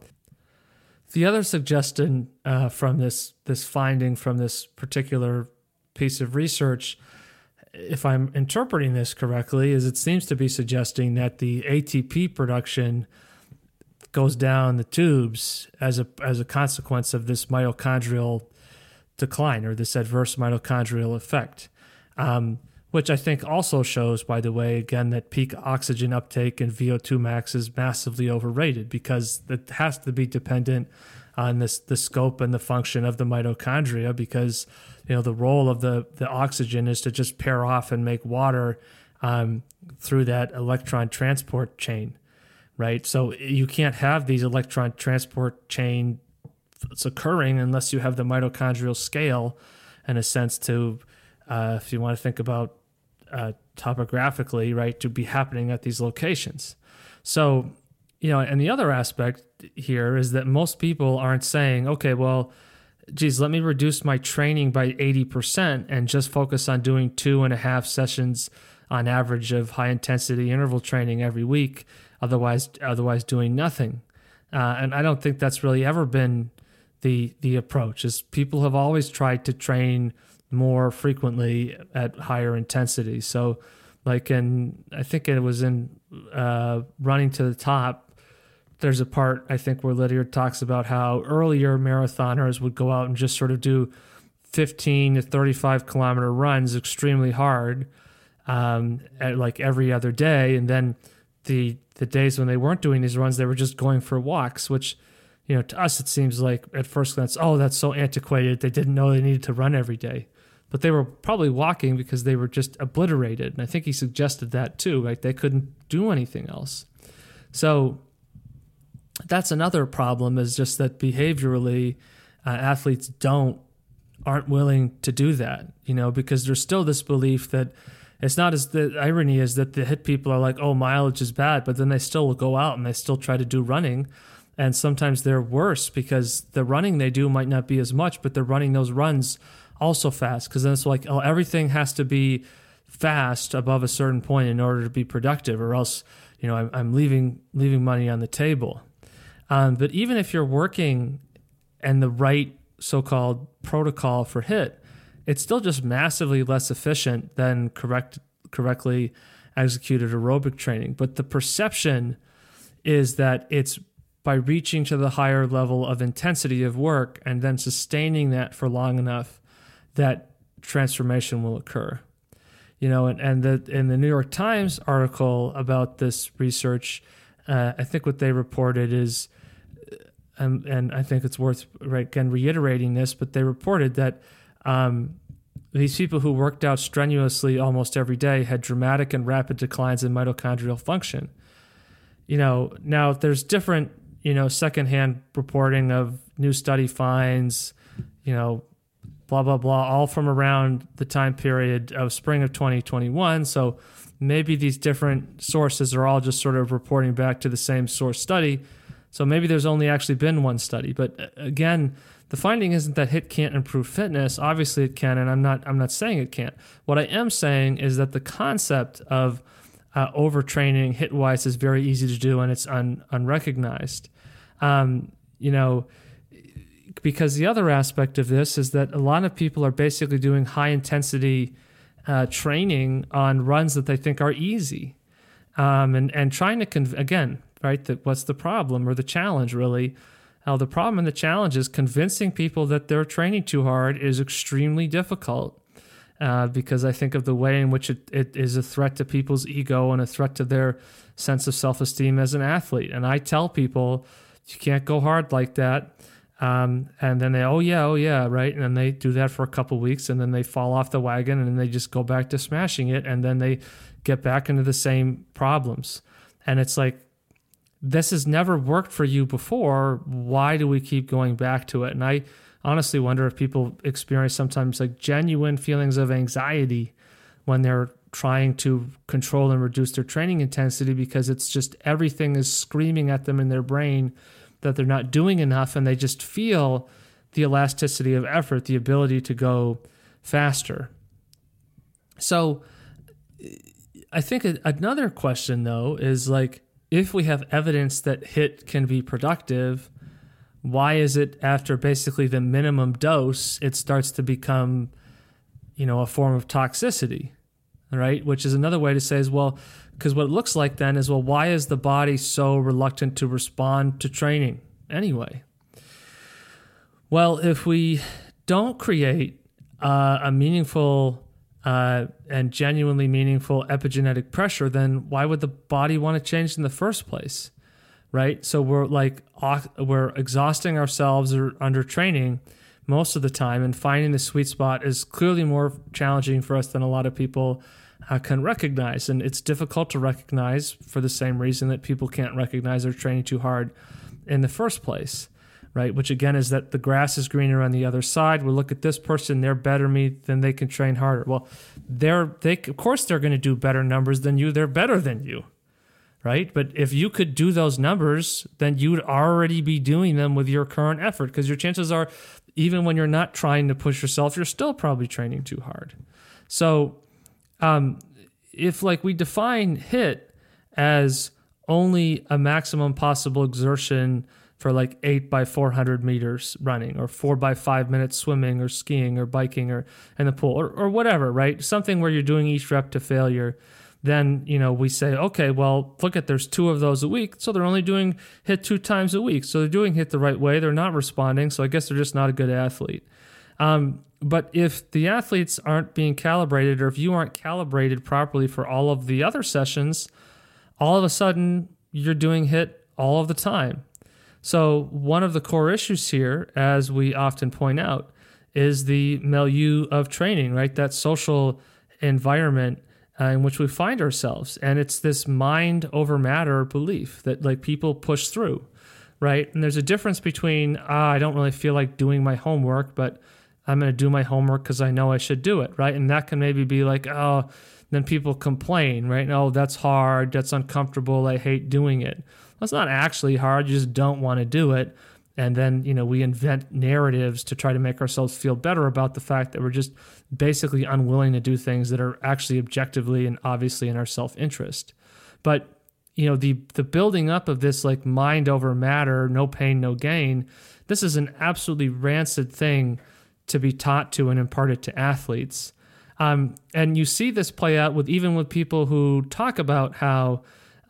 the other suggestion uh, from this this finding from this particular piece of research, if I'm interpreting this correctly, is it seems to be suggesting that the A T P production goes down the tubes as a as a consequence of this mitochondrial decline, or this adverse mitochondrial effect, um, which I think also shows, by the way, again, that peak oxygen uptake and V O two max is massively overrated, because it has to be dependent on this the scope and the function of the mitochondria, because you know the role of the the oxygen is to just pair off and make water um, through that electron transport chain, right? So you can't have these electron transport chain it's occurring unless you have the mitochondrial scale, in a sense, to uh, if you want to think about uh, topographically, right, to be happening at these locations. So, you know, and the other aspect here is that most people aren't saying, okay, well, geez, let me reduce my training by eighty percent and just focus on doing two and a half sessions on average of high intensity interval training every week, otherwise, otherwise doing nothing. Uh, and I don't think that's really ever been the the approach. Is people have always tried to train more frequently at higher intensity. So like in, I think it was in uh, Running to the Top, there's a part, I think, where Lydiard talks about how earlier marathoners would go out and just sort of do fifteen to thirty-five kilometer runs extremely hard, um, at like every other day. And then the the days when they weren't doing these runs, they were just going for walks, which, you know, to us, it seems like at first glance, oh, that's so antiquated. They didn't know they needed to run every day. But they were probably walking because they were just obliterated. And I think he suggested that too, right? They couldn't do anything else. So that's another problem, is just that behaviorally uh, athletes don't, aren't willing to do that, you know, because there's still this belief that it's not, as the irony is that the HIIT people are like, oh, mileage is bad, but then they still go out and they still try to do running. And sometimes they're worse because the running they do might not be as much, but they're running those runs also fast, because then it's like, oh, everything has to be fast above a certain point in order to be productive, or else, you know, I'm, I'm leaving leaving money on the table. Um, but even if you're working and the right so-called protocol for HIIT, it's still just massively less efficient than correct correctly executed aerobic training. But the perception is that it's by reaching to the higher level of intensity of work and then sustaining that for long enough that transformation will occur. You know, and, and the, in the New York Times article about this research, uh, I think what they reported is, um, and I think it's worth, right, again, reiterating this, but they reported that um, these people who worked out strenuously almost every day had dramatic and rapid declines in mitochondrial function. You know, now there's different, you know, secondhand reporting of new study finds, you know, blah, blah, blah, all from around the time period of spring of twenty twenty-one. So maybe these different sources are all just sort of reporting back to the same source study. So maybe there's only actually been one study. But again, the finding isn't that HIIT can't improve fitness. Obviously it can, and I'm not I'm not saying it can't. What I am saying is that the concept of uh, overtraining HIIT-wise is very easy to do, and it's un, unrecognized. Um, you know, because the other aspect of this is that a lot of people are basically doing high-intensity uh, training on runs that they think are easy, um, and, and trying to, conv- again, right, that what's the problem or the challenge, really? Uh, the problem and the challenge is convincing people that they're training too hard is extremely difficult, uh, because I think of the way in which it, it is a threat to people's ego and a threat to their sense of self-esteem as an athlete. And I tell people, you can't go hard like that. Um, and then they, oh yeah, oh yeah, right. And then they do that for a couple of weeks, and then they fall off the wagon, and then they just go back to smashing it. And then they get back into the same problems. And it's like, this has never worked for you before. Why do we keep going back to it? And I honestly wonder if people experience sometimes like genuine feelings of anxiety when they're trying to control and reduce their training intensity, because it's just everything is screaming at them in their brain that they're not doing enough, and they just feel the elasticity of effort, the ability to go faster. So I think another question, though, is like, if we have evidence that HIIT can be productive, why is it after basically the minimum dose, it starts to become, you know, a form of toxicity, right? Which is another way to say is, well, because what it looks like then is, well, why is the body so reluctant to respond to training anyway? Well, if we don't create uh, a meaningful uh, and genuinely meaningful epigenetic pressure, then why would the body want to change in the first place? right? So we're like, we're exhausting ourselves or under training most of the time, and finding the sweet spot is clearly more challenging for us than a lot of people uh, can recognize. And it's difficult to recognize for the same reason that people can't recognize they're training too hard in the first place, right? Which again is that the grass is greener on the other side. We look at this person, they're better than me, then they can train harder. Well, they're, they, of course they're going to do better numbers than you. They're better than you, right? But if you could do those numbers, then you'd already be doing them with your current effort, because your chances are, even when you're not trying to push yourself, you're still probably training too hard. So um, if like we define HIIT as only a maximum possible exertion for like eight by four hundred meters running, or four by five minutes swimming or skiing or biking or in the pool, or, or whatever, right? Something where you're doing each rep to failure. Then, you know, we say, okay, well, look at, there's two of those a week. So they're only doing HIIT two times a week. So they're doing HIIT the right way. They're not responding. So I guess they're just not a good athlete. Um, but if the athletes aren't being calibrated, or if you aren't calibrated properly for all of the other sessions, all of a sudden you're doing HIIT all of the time. So one of the core issues here, as we often point out, is the milieu of training, right? That social environment Uh, in which we find ourselves. And it's this mind over matter belief that like people push through, right? And there's a difference between, ah, I don't really feel like doing my homework, but I'm going to do my homework because I know I should do it, right? And that can maybe be like, oh, then people complain, right? Oh, that's hard, that's uncomfortable, I hate doing it. Well, it's not actually hard, you just don't want to do it. And then, you know, we invent narratives to try to make ourselves feel better about the fact that we're just basically unwilling to do things that are actually objectively and obviously in our self-interest. But, you know, the the building up of this like mind over matter, no pain, no gain, this is an absolutely rancid thing to be taught to and imparted to athletes. Um, and you see this play out with even with people who talk about how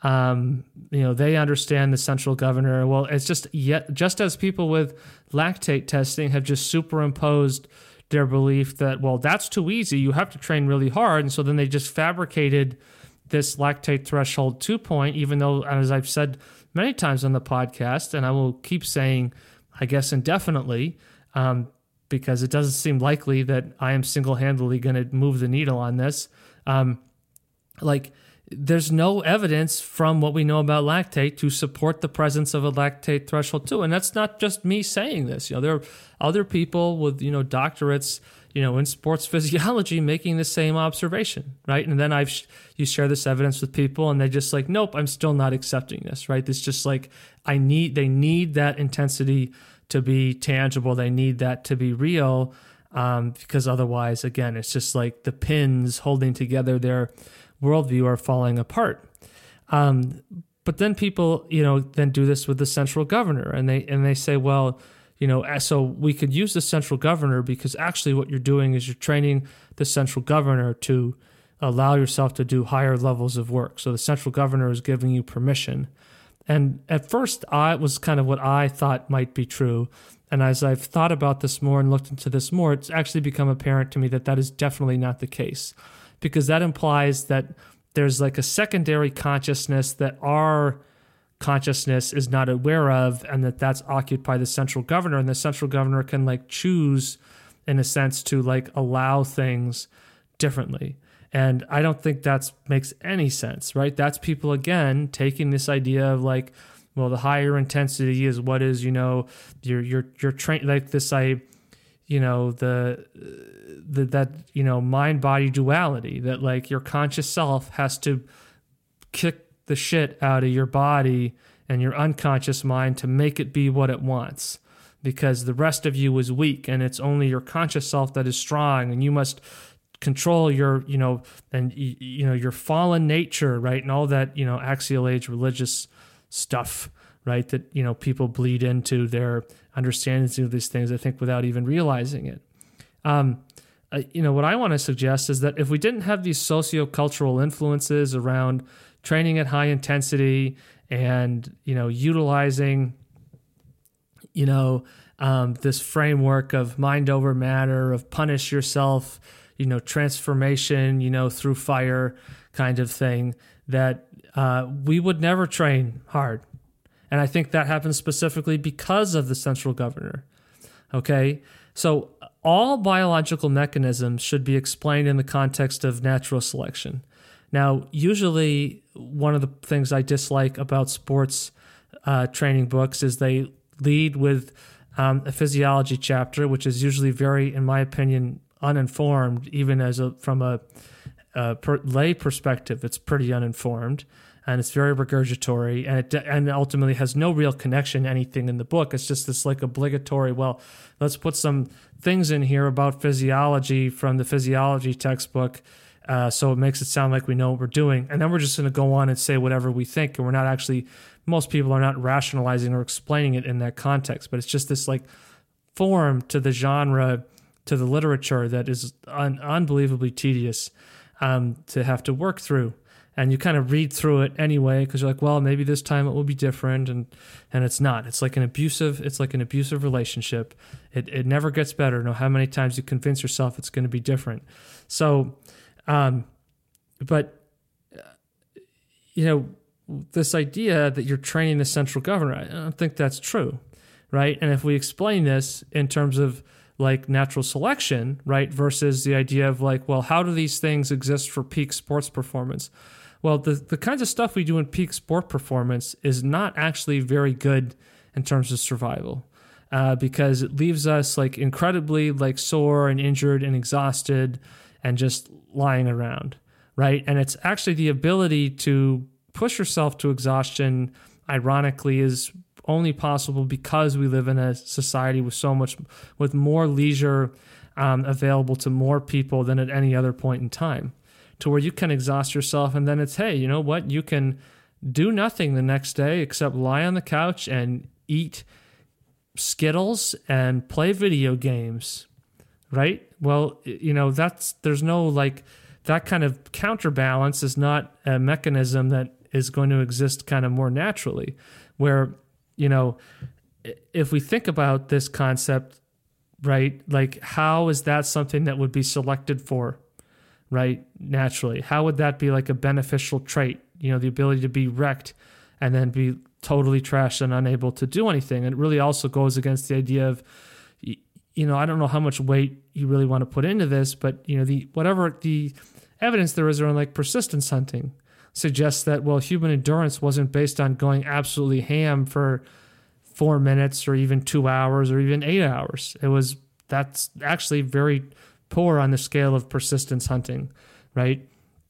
Um, you know, they understand the central governor. Well, it's just yet, just as people with lactate testing have just superimposed their belief that, well, that's too easy, you have to train really hard. And so then they just fabricated this lactate threshold two point, even though, as I've said many times on the podcast, and I will keep saying, I guess, indefinitely, um, because it doesn't seem likely that I am single-handedly going to move the needle on this. Um, like, there's no evidence from what we know about lactate to support the presence of a lactate threshold two. And that's not just me saying this. You know, there are other people with, you know, doctorates, you know, in sports physiology making the same observation, right? And then I've, you share this evidence with people and they just like, nope, I'm still not accepting this, right? It's just like, I need, they need that intensity to be tangible. They need that to be real, um, because otherwise, again, it's just like the pins holding together their worldview are falling apart. Um, but then people, you know, then do this with the central governor, and they and they say, well, you know, so we could use the central governor because actually what you're doing is you're training the central governor to allow yourself to do higher levels of work. So the central governor is giving you permission. And at first, I it was kind of what I thought might be true. And as I've thought about this more and looked into this more, it's actually become apparent to me that that is definitely not the case, because that implies that there's like a secondary consciousness that our consciousness is not aware of, and that that's occupied by the central governor, and the central governor can like choose, in a sense, to like allow things differently. And I don't think that makes any sense, right? That's people, again, taking this idea of like, well, the higher intensity is what is, you know, you're, you're, you're trained like this, I, you know, the, the, that, you know, mind body duality, that like your conscious self has to kick the shit out of your body and your unconscious mind to make it be what it wants, because the rest of you is weak and it's only your conscious self that is strong, and you must control your, you know, and you know, your fallen nature, right? And all that, you know, axial age religious stuff, right? That, you know, people bleed into their understandings of these things, I think, without even realizing it. Um, uh, you know, what I want to suggest is that if we didn't have these sociocultural influences around training at high intensity and, you know, utilizing, you know, um, this framework of mind over matter, of punish yourself, you know, transformation, you know, through fire kind of thing, that uh, we would never train hard. And I think that happens specifically because of the central governor. Okay? So all biological mechanisms should be explained in the context of natural selection. Now, usually one of the things I dislike about sports uh, training books is they lead with um, a physiology chapter, which is usually very, in my opinion, uninformed, even as a from a, a per, lay perspective. It's pretty uninformed, and it's very regurgitory, and it and ultimately has no real connection to anything in the book. It's just this like obligatory, well, let's put some things in here about physiology from the physiology textbook, uh, so it makes it sound like we know what we're doing, and then we're just going to go on and say whatever we think, and we're not actually, most people are not rationalizing or explaining it in that context, but it's just this like form to the genre, to the literature that is un- unbelievably tedious um, to have to work through. And you kind of read through it anyway because you're like, well, maybe this time it will be different, and and it's not. It's like an abusive. It's like an abusive relationship. It it never gets better. No, how many times you convince yourself it's going to be different. So, um, but uh, you know, this idea that you're training the central governor, I don't think that's true, right? And if we explain this in terms of like natural selection, right, versus the idea of like, well, how do these things exist for peak sports performance? Well, the, the kinds of stuff we do in peak sport performance is not actually very good in terms of survival uh, because it leaves us like incredibly like sore and injured and exhausted and just lying around, right? And it's actually the ability to push yourself to exhaustion, ironically, is only possible because we live in a society with so much, with more leisure um, available to more people than at any other point in time, to where you can exhaust yourself and then it's, hey, you know what? You can do nothing the next day except lie on the couch and eat Skittles and play video games, right? Well, you know, that's, there's no like, that kind of counterbalance is not a mechanism that is going to exist kind of more naturally, where, you know, if we think about this concept, right, like how is that something that would be selected for, right, naturally? How would that be like a beneficial trait, you know, the ability to be wrecked and then be totally trashed and unable to do anything? And it really also goes against the idea of, you know, I don't know how much weight you really want to put into this, but, you know, the whatever the evidence there is around like persistence hunting suggests that, well, human endurance wasn't based on going absolutely ham for four minutes or even two hours or even eight hours. It was, that's actually very poor on the scale of persistence hunting, right?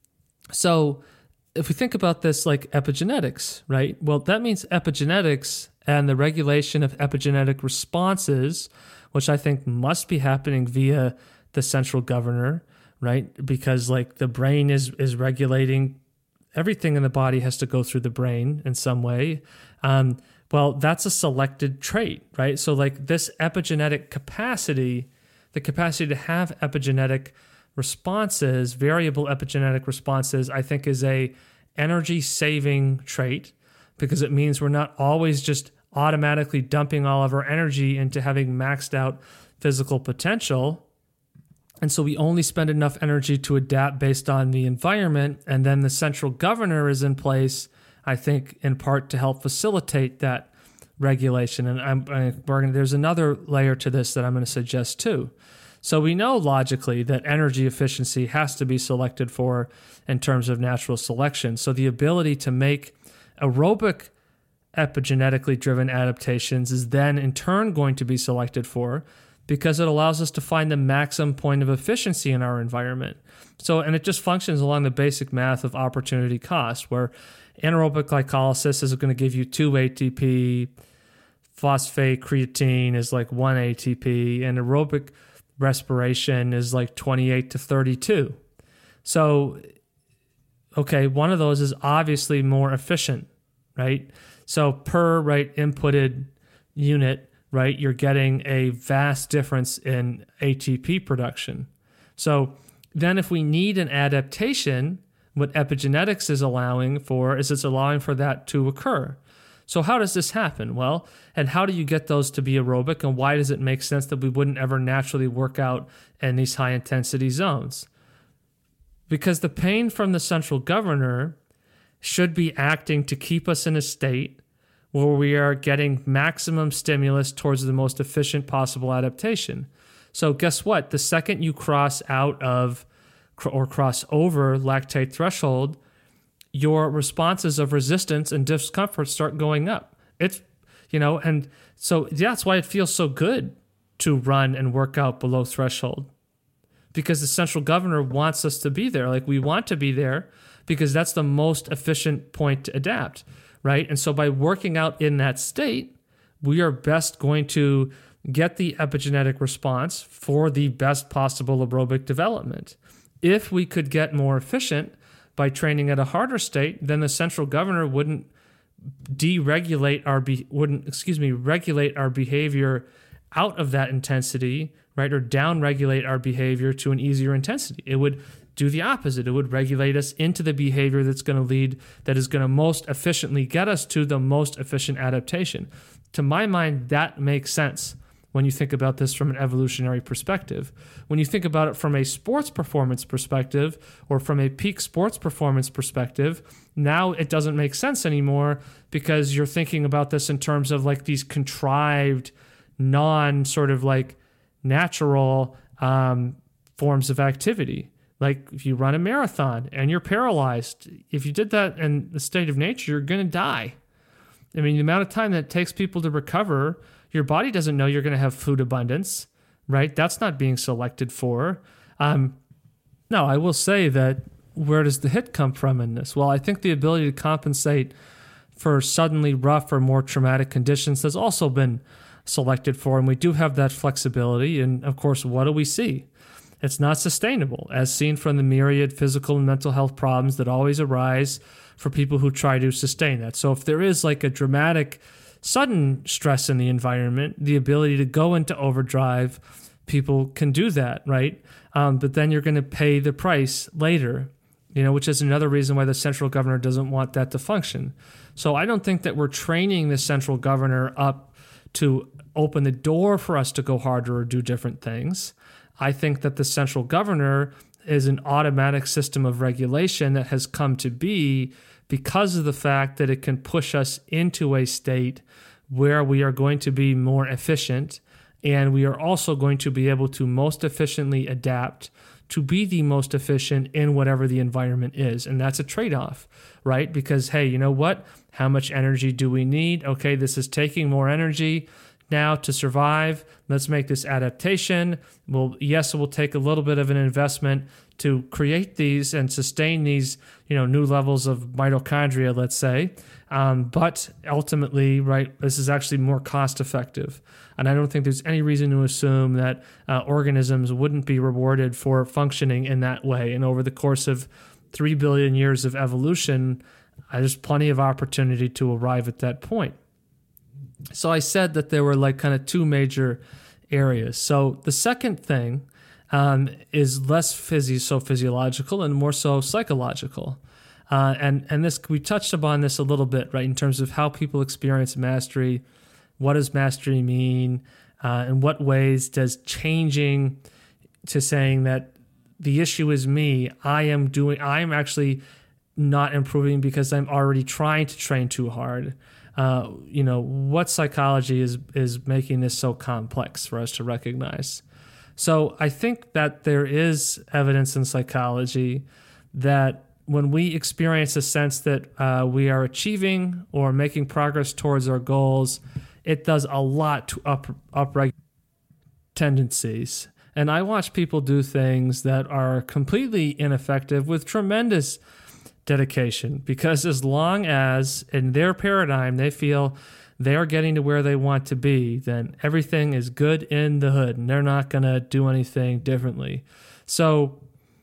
So if we think about this like epigenetics, right? Well, that means epigenetics and the regulation of epigenetic responses, which I think must be happening via the central governor, right? Because like the brain is is regulating everything in the body, has to go through the brain in some way. Um, well, that's a selected trait, right? So like this epigenetic capacity, the capacity to have epigenetic responses, variable epigenetic responses, I think is a energy saving trait because it means we're not always just automatically dumping all of our energy into having maxed out physical potential. And so we only spend enough energy to adapt based on the environment. And then the central governor is in place, I think, in part to help facilitate that regulation. And I'm, I'm we're gonna, there's another layer to this that I'm going to suggest too. So we know logically that energy efficiency has to be selected for in terms of natural selection. So the ability to make aerobic epigenetically driven adaptations is then in turn going to be selected for because it allows us to find the maximum point of efficiency in our environment. So, and it just functions along the basic math of opportunity cost, where anaerobic glycolysis is going to give you two A T P, phosphate creatine is like one A T P, and aerobic respiration is like twenty-eight to thirty-two. So, okay, one of those is obviously more efficient, right? So per right inputted unit, right, you're getting a vast difference in A T P production. So then if we need an adaptation, what epigenetics is allowing for is it's allowing for that to occur. So how does this happen? Well, and how do you get those to be aerobic, and why does it make sense that we wouldn't ever naturally work out in these high intensity zones? Because the pain from the central governor should be acting to keep us in a state where we are getting maximum stimulus towards the most efficient possible adaptation. So guess what? The second you cross out of or cross over lactate threshold, your responses of resistance and discomfort start going up. It's, you know, and so that's why it feels so good to run and work out below threshold, because the central governor wants us to be there. Like, we want to be there because that's the most efficient point to adapt, right? And so by working out in that state, we are best going to get the epigenetic response for the best possible aerobic development. If we could get more efficient by training at a harder state, then the central governor wouldn't deregulate our be- wouldn't excuse me regulate our behavior out of that intensity, right, or down-regulate our behavior to an easier intensity. It would do the opposite. It would regulate us into the behavior that's going to lead, that is going to most efficiently get us to the most efficient adaptation. To my mind, that makes sense when you think about this from an evolutionary perspective. When you think about it from a sports performance perspective or from a peak sports performance perspective, now it doesn't make sense anymore, because you're thinking about this in terms of like these contrived, non sort of like natural um, forms of activity. Like if you run a marathon and you're paralyzed, if you did that in the state of nature, you're going to die. I mean, the amount of time that it takes people to recover, your body doesn't know you're going to have food abundance, right? That's not being selected for. Um, no, I will say that where does the hit come from in this? Well, I think the ability to compensate for suddenly rough or more traumatic conditions has also been selected for, and we do have that flexibility. And of course, what do we see? It's not sustainable, as seen from the myriad physical and mental health problems that always arise for people who try to sustain that. So if there is like a dramatic, sudden stress in the environment, the ability to go into overdrive, people can do that, right? Um, but then you're going to pay the price later, you know, which is another reason why the central governor doesn't want that to function. So I don't think that we're training the central governor up to open the door for us to go harder or do different things. I think that the central governor is an automatic system of regulation that has come to be because of the fact that it can push us into a state where we are going to be more efficient, and we are also going to be able to most efficiently adapt to be the most efficient in whatever the environment is. And that's a trade-off, right? Because, hey, you know what? How much energy do we need? Okay, this is taking more energy now to survive. Let's make this adaptation. Well, yes, it will take a little bit of an investment to create these and sustain these, you know, new levels of mitochondria, let's say. Um, but ultimately, right, this is actually more cost effective. And I don't think there's any reason to assume that uh, organisms wouldn't be rewarded for functioning in that way. And over the course of three billion years of evolution, uh, there's plenty of opportunity to arrive at that point. So I said that there were like kind of two major areas. So the second thing um, is less physio, so physiological and more so psychological. Uh, and and this we touched upon this a little bit, right, in terms of how people experience mastery. What does mastery mean? Uh, in what ways does changing to saying that the issue is me, I am doing, I am actually not improving because I'm already trying to train too hard. Uh, you know, what psychology is is making this so complex for us to recognize? So I think that there is evidence in psychology that when we experience a sense that uh, we are achieving or making progress towards our goals, it does a lot to up upregulate tendencies. And I watch people do things that are completely ineffective with tremendous dedication, because as long as in their paradigm they feel they are getting to where they want to be, then everything is good in the hood and they're not going to do anything differently. So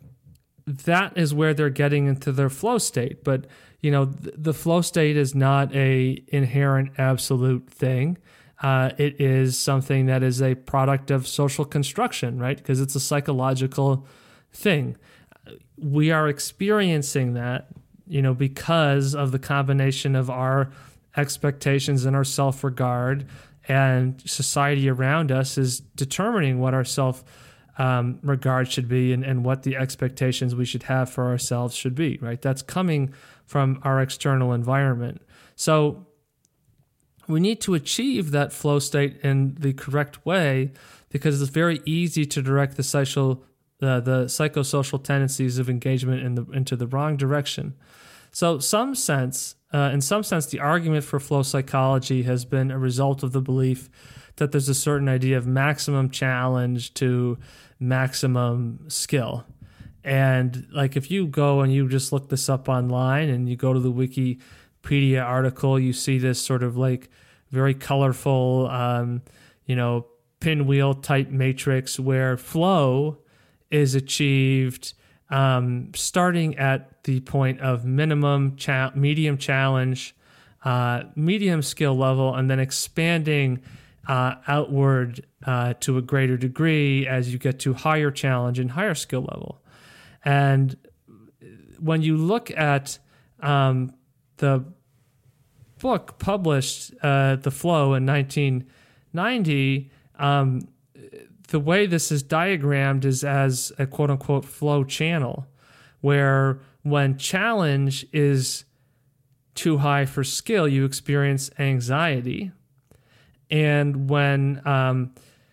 that is where they're getting into their flow state. But, you know, th- the flow state is not a inherent absolute thing. Uh, it is something that is a product of social construction, right? Because it's a psychological thing. We are experiencing that, you know, because of the combination of our expectations and our self-regard, and society around us is determining what our self um, regard should be and, and what the expectations we should have for ourselves should be, right? That's coming from our external environment. So we need to achieve that flow state in the correct way, because it's very easy to direct the social, uh, the psychosocial tendencies of engagement in the, into the wrong direction. So, some sense, uh, in some sense, the argument for flow psychology has been a result of the belief that there's a certain idea of maximum challenge to maximum skill. And like if you go and you just look this up online and you go to the Wikipedia article, you see this sort of like very colorful, um, you know, pinwheel type matrix where flow is achieved um, starting at the point of minimum, cha- medium challenge, uh, medium skill level, and then expanding uh, outward uh, to a greater degree as you get to higher challenge and higher skill level. And when you look at um, the book published, uh, The Flow, in nineteen ninety, um, the way this is diagrammed is as a quote-unquote flow channel, where when challenge is too high for skill, you experience anxiety. And when um,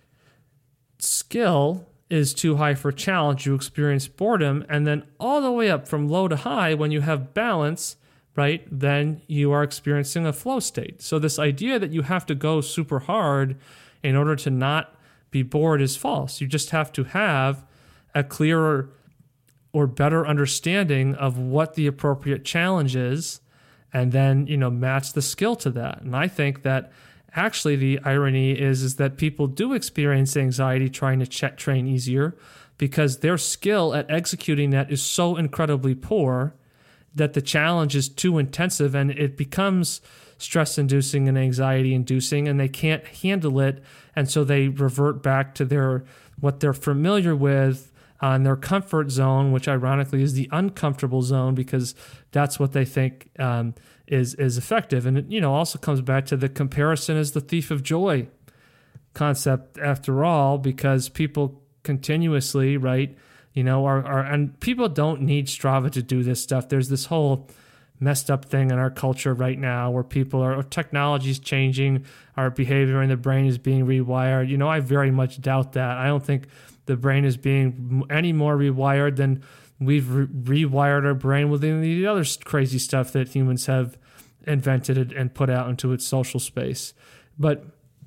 skill is too high for challenge, you experience boredom. And then all the way up from low to high, when you have balance, right, then you are experiencing a flow state. So this idea that you have to go super hard in order to not be bored is false. You just have to have a clearer or better understanding of what the appropriate challenge is, and then, you know, match the skill to that. And I think that actually the irony is, is that people do experience anxiety trying to ch- train easier because their skill at executing that is so incredibly poor that the challenge is too intensive and it becomes stress-inducing and anxiety-inducing, and they can't handle it, and so they revert back to their what they're familiar with on uh, their comfort zone, which ironically is the uncomfortable zone, because that's what they think um, is is effective. And it, you know, also comes back to the comparison is the thief of joy concept, after all, because people continuously, right, you know, are, are and people don't need Strava to do this stuff. There's this whole messed up thing in our culture right now where people are, technology's changing, our behavior in the brain is being rewired. You know, I very much doubt that. I don't think the brain is being any more rewired than we've re- rewired our brain with any of the other crazy stuff that humans have invented and put out into its social space. But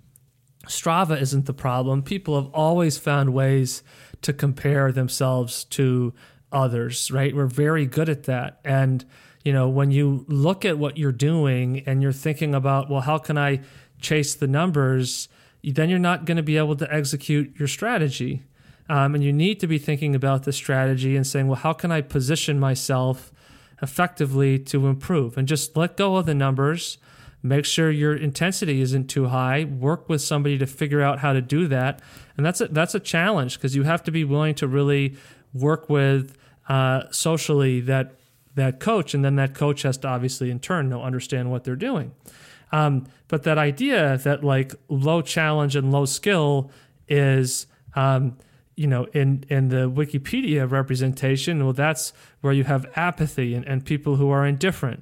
Strava isn't the problem. People have always found ways to compare themselves to others, right? We're very good at that. And you know, when you look at what you're doing and you're thinking about, well, how can I chase the numbers? Then you're not going to be able to execute your strategy. Um, and you need to be thinking about the strategy and saying, well, how can I position myself effectively to improve? And just let go of the numbers. Make sure your intensity isn't too high. Work with somebody to figure out how to do that. And that's a, that's a challenge, because you have to be willing to really work with uh, socially that that coach, and then that coach has to obviously in turn know understand what they're doing. Um, but that idea that like low challenge and low skill is, um, you know, in, in the Wikipedia representation, well, that's where you have apathy and, and people who are indifferent.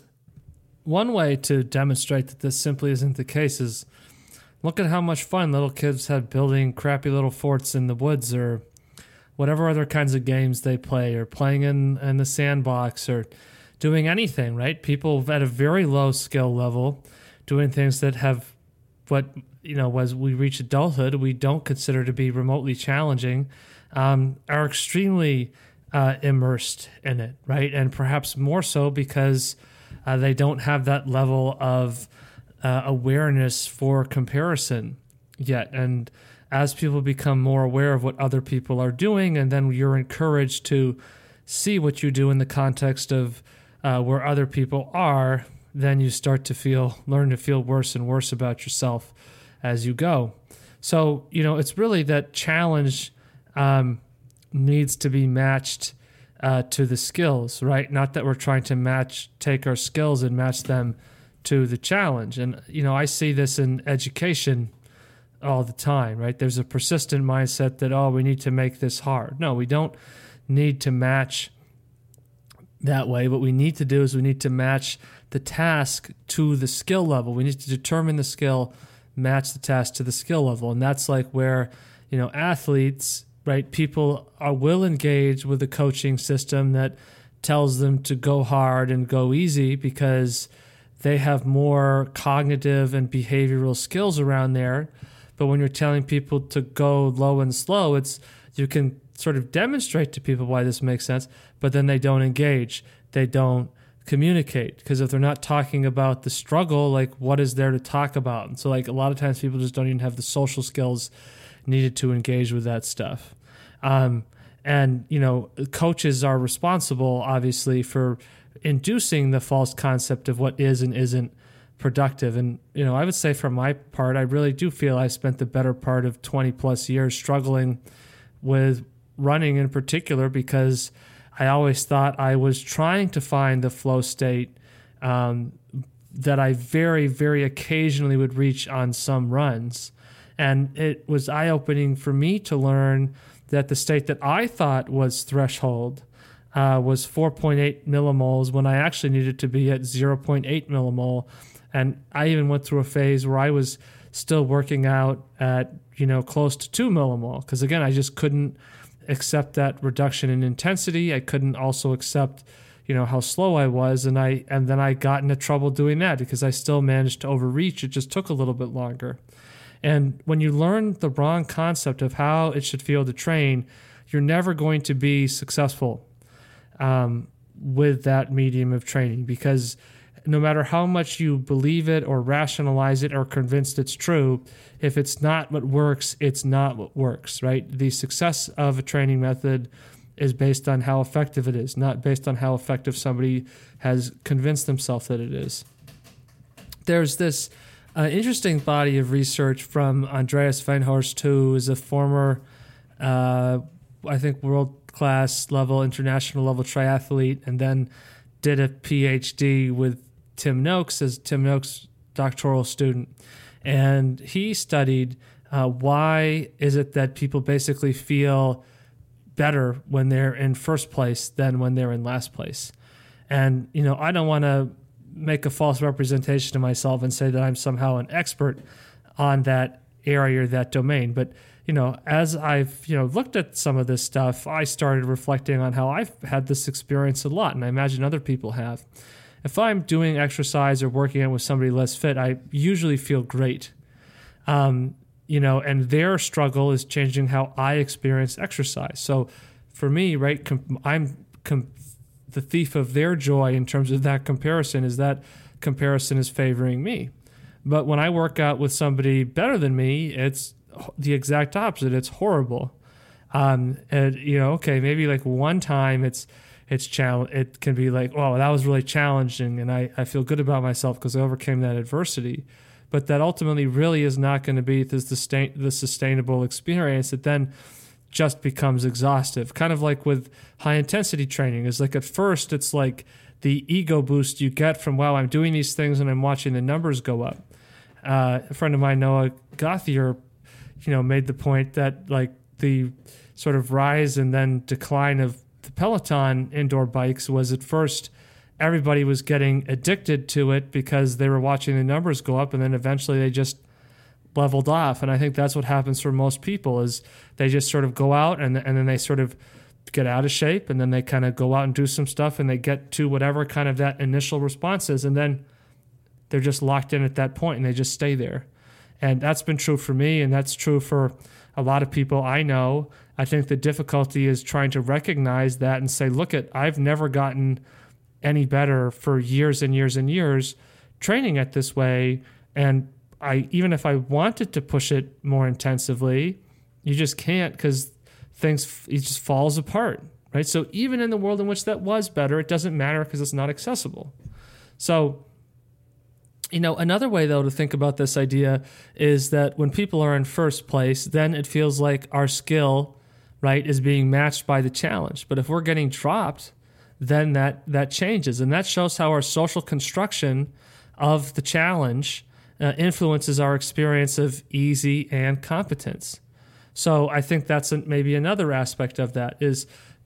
One way to demonstrate that this simply isn't the case is look at how much fun little kids have building crappy little forts in the woods, or whatever other kinds of games they play, or playing in, in the sandbox, or doing anything, right? People at a very low skill level doing things that have what, you know, as we reach adulthood, we don't consider to be remotely challenging, um, are extremely uh, immersed in it, right? And perhaps more so because uh, they don't have that level of uh, awareness for comparison yet. And as people become more aware of what other people are doing, and then you're encouraged to see what you do in the context of uh, where other people are, then you start to feel, learn to feel worse and worse about yourself as you go. So, you know, it's really that challenge um, needs to be matched uh, to the skills, right? Not that we're trying to match, take our skills and match them to the challenge. And, you know, I see this in education all the time, right? There's a persistent mindset that, oh, we need to make this hard. No, we don't need to match that way. What we need to do is we need to match the task to the skill level. We need to determine the skill, match the task to the skill level. And that's like where, you know, athletes, right, people are will engage with a coaching system that tells them to go hard and go easy because they have more cognitive and behavioral skills around there. But when you're telling people to go low and slow, it's you can sort of demonstrate to people why this makes sense, but then they don't engage. They don't communicate, because if they're not talking about the struggle, like what is there to talk about? And so like a lot of times people just don't even have the social skills needed to engage with that stuff. Um, and, you know, coaches are responsible, obviously, for inducing the false concept of what is and isn't productive. And, you know, I would say for my part, I really do feel I spent the better part of twenty plus years struggling with running in particular, because I always thought I was trying to find the flow state um, that I very, very occasionally would reach on some runs. And it was eye-opening for me to learn that the state that I thought was threshold uh, was four point eight millimoles when I actually needed to be at zero point eight millimole. And I even went through a phase where I was still working out at, you know, close to two millimole. Because again, I just couldn't accept that reduction in intensity. I couldn't also accept, you know, how slow I was. And I, and then I got into trouble doing that because I still managed to overreach. It just took a little bit longer. And when you learn the wrong concept of how it should feel to train, you're never going to be successful um, with that medium of training, because no matter how much you believe it or rationalize it or convinced it's true, if it's not what works, it's not what works, right? The success of a training method is based on how effective it is, not based on how effective somebody has convinced themselves that it is. There's this uh, interesting body of research from Andreas Weinhorst, who is a former, uh, I think, world-class level, international level triathlete, and then did a P H D with Tim Noakes as Tim Noakes' doctoral student. And he studied uh, why is it that people basically feel better when they're in first place than when they're in last place. And, you know, I don't want to make a false representation of myself and say that I'm somehow an expert on that area or that domain. But, you know, as I've, you know, looked at some of this stuff, I started reflecting on how I've had this experience a lot, and I imagine other people have. If I'm doing exercise or working out with somebody less fit, I usually feel great. Um, you know, and their struggle is changing how I experience exercise. So for me, right, com- I'm com- the thief of their joy in terms of that comparison, is that comparison is favoring me. But when I work out with somebody better than me, it's the exact opposite. It's horrible. Um, and, you know, okay, maybe like one time it's, It's challenge. It can be like, oh, that was really challenging, and I, I feel good about myself because I overcame that adversity. But that ultimately really is not going to be the, sustain, the sustainable experience. It then just becomes exhaustive. Kind of like with high-intensity training. Is like at first it's like the ego boost you get from, wow, I'm doing these things and I'm watching the numbers go up. Uh, a friend of mine, Noah Gothier, you know, made the point that like the sort of rise and then decline of the Peloton indoor bikes was at first everybody was getting addicted to it because they were watching the numbers go up, and then eventually they just leveled off. And I think that's what happens for most people, is they just sort of go out and and then they sort of get out of shape, and then they kind of go out and do some stuff, and they get to whatever kind of that initial response is, and then they're just locked in at that point and they just stay there. And that's been true for me, and that's true for a lot of people I know. I think the difficulty is trying to recognize that and say, look, at I've never gotten any better for years and years and years training it this way. And I even if I wanted to push it more intensively, you just can't, because things, it just falls apart, right? So even in the world in which that was better, it doesn't matter because it's not accessible. So, you know, another way, though, to think about this idea is that when people are in first place, then it feels like our skill, right, is being matched by the challenge. But if we're getting dropped, then that, that changes. And that shows how our social construction of the challenge uh, influences our experience of easy and competence. So I think that's a, maybe another aspect of that is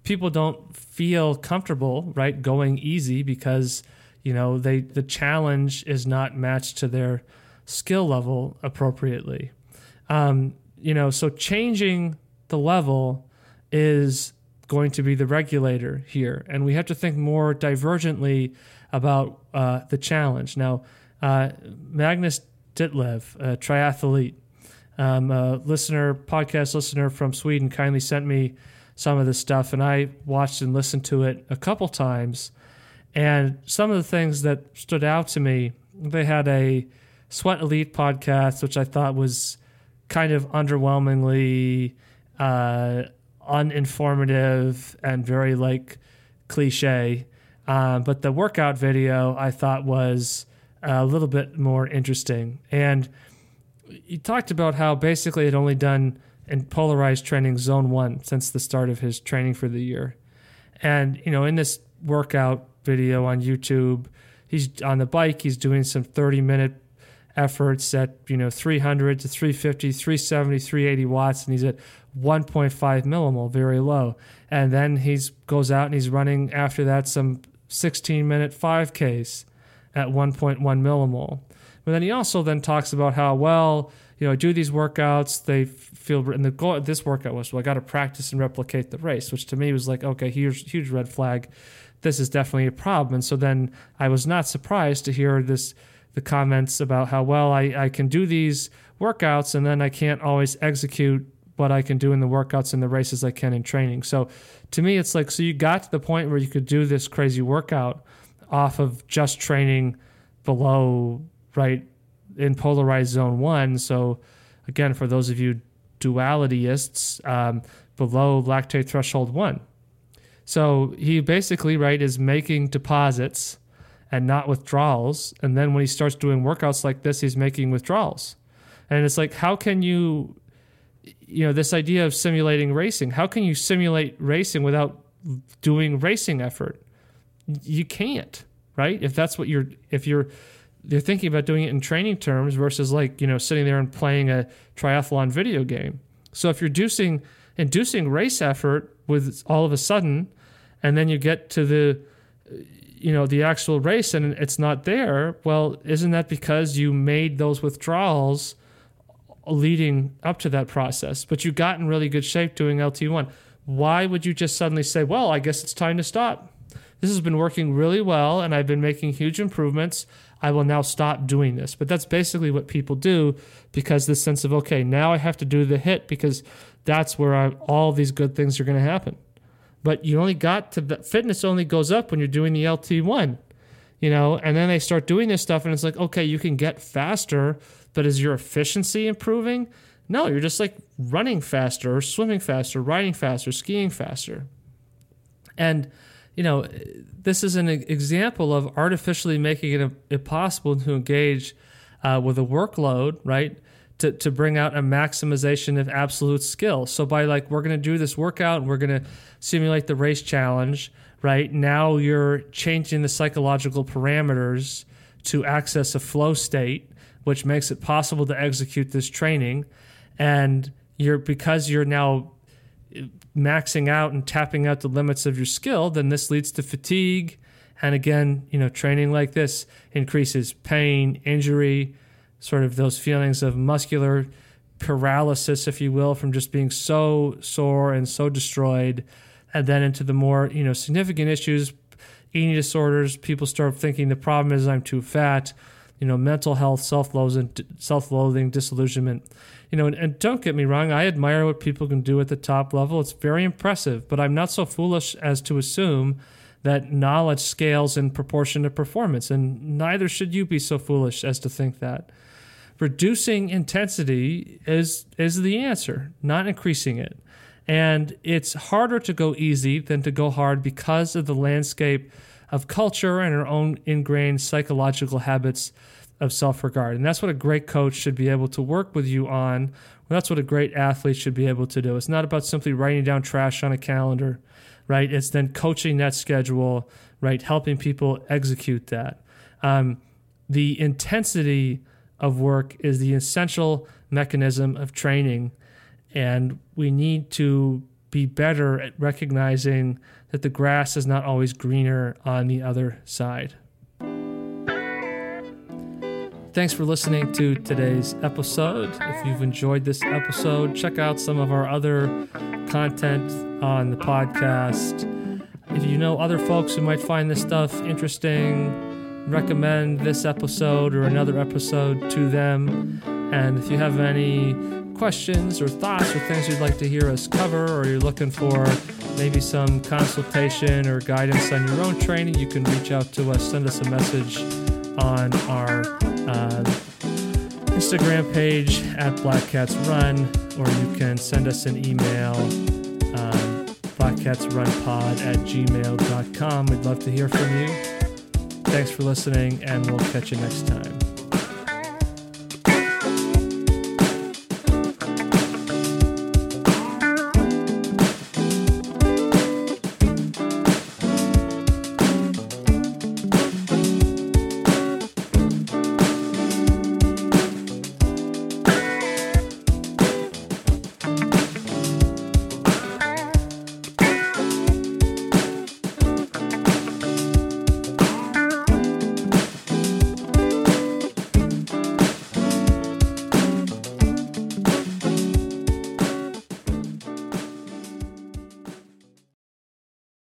people don't feel comfortable, right, going easy because, you know, they the challenge is not matched to their skill level appropriately. Um, you know, so changing the level is going to be the regulator here. And we have to think more divergently about uh, the challenge. Now, uh, Magnus Ditlev, a triathlete, um, a listener, podcast listener from Sweden, kindly sent me some of this stuff, and I watched and listened to it a couple times. And some of the things that stood out to me, they had a Sweat Elite podcast, which I thought was kind of underwhelmingly uh, uninformative and very like cliche. Um, but the workout video I thought was a little bit more interesting. And he talked about how basically he'd only done in polarized training zone one since the start of his training for the year. And, you know, in this workout video on YouTube, he's on the bike, he's doing some thirty minute efforts at, you know, three hundred to three fifty, three seventy, three eighty watts, and he's at one point five millimole, very low. And then he's goes out and he's running after that some sixteen minute five Ks at one point one millimole. But then he also then talks about how, well, you know, I do these workouts, they feel, and the goal of this workout was, well, I got to practice and replicate the race, which to me was like, okay, huge, huge red flag. This is definitely a problem. And so then I was not surprised to hear this, the comments about how, well, I, I can do these workouts and then I can't always execute what I can do in the workouts and the races I can in training. So to me, it's like, so you got to the point where you could do this crazy workout off of just training below, right, in polarized zone one. So again, for those of you dualityists, um, below lactate threshold one. So he basically, right, is making deposits and not withdrawals. And then when he starts doing workouts like this, he's making withdrawals. And it's like, how can you, you know, this idea of simulating racing, how can you simulate racing without doing racing effort? You can't, right? If that's what you're, if you're, they're thinking about doing it in training terms versus like, you know, sitting there and playing a triathlon video game. So if you're inducing, inducing race effort with all of a sudden, and then you get to the, you know, the actual race and it's not there, well, isn't that because you made those withdrawals leading up to that process, but you got in really good shape doing L T one? Why would you just suddenly say, well, I guess it's time to stop? This has been working really well and I've been making huge improvements. I will now stop doing this. But that's basically what people do, because this sense of, okay, now I have to do the hit because that's where I, all these good things are going to happen. But you only got to, the fitness only goes up when you're doing the L T one, you know, and then they start doing this stuff and it's like, okay, you can get faster, but is your efficiency improving? No, you're just like running faster, or swimming faster, riding faster, skiing faster. And, you know, this is an example of artificially making it impossible to engage uh, with a workload, right? To, to bring out a maximization of absolute skill. So by like, we're going to do this workout and we're going to simulate the race challenge, right? Now you're changing the psychological parameters to access a flow state, which makes it possible to execute this training. And you're, because you're now maxing out and tapping out the limits of your skill, then this leads to fatigue. And again, you know, training like this increases pain, injury, sort of those feelings of muscular paralysis, if you will, from just being so sore and so destroyed. And then into the more, you know, significant issues, eating disorders. People start thinking the problem is I'm too fat, you know, mental health, self-loathing, self-loathing, disillusionment. You know, and, and don't get me wrong, I admire what people can do at the top level. It's very impressive, but I'm not so foolish as to assume that knowledge scales in proportion to performance, and neither should you be so foolish as to think that. Reducing intensity is is the answer, not increasing it. And it's harder to go easy than to go hard because of the landscape of culture and our own ingrained psychological habits of self-regard. And that's what a great coach should be able to work with you on. That's what a great athlete should be able to do. It's not about simply writing down trash on a calendar, right? It's then coaching that schedule, right? Helping people execute that. Um, the intensity of work is the essential mechanism of training, and we need to be better at recognizing that the grass is not always greener on the other side. Thanks for listening to today's episode. If you've enjoyed this episode, check out some of our other content on the podcast. If you know other folks who might find this stuff interesting, recommend this episode or another episode to them. And if you have any questions or thoughts or things you'd like to hear us cover, or you're looking for maybe some consultation or guidance on your own training, you can reach out to us, send us a message on our uh, Instagram page at Black Cats Run, or you can send us an email, uh, blackcatsrunpod at gmail dot com. We'd love to hear from you. Thanks for listening, and we'll catch you next time.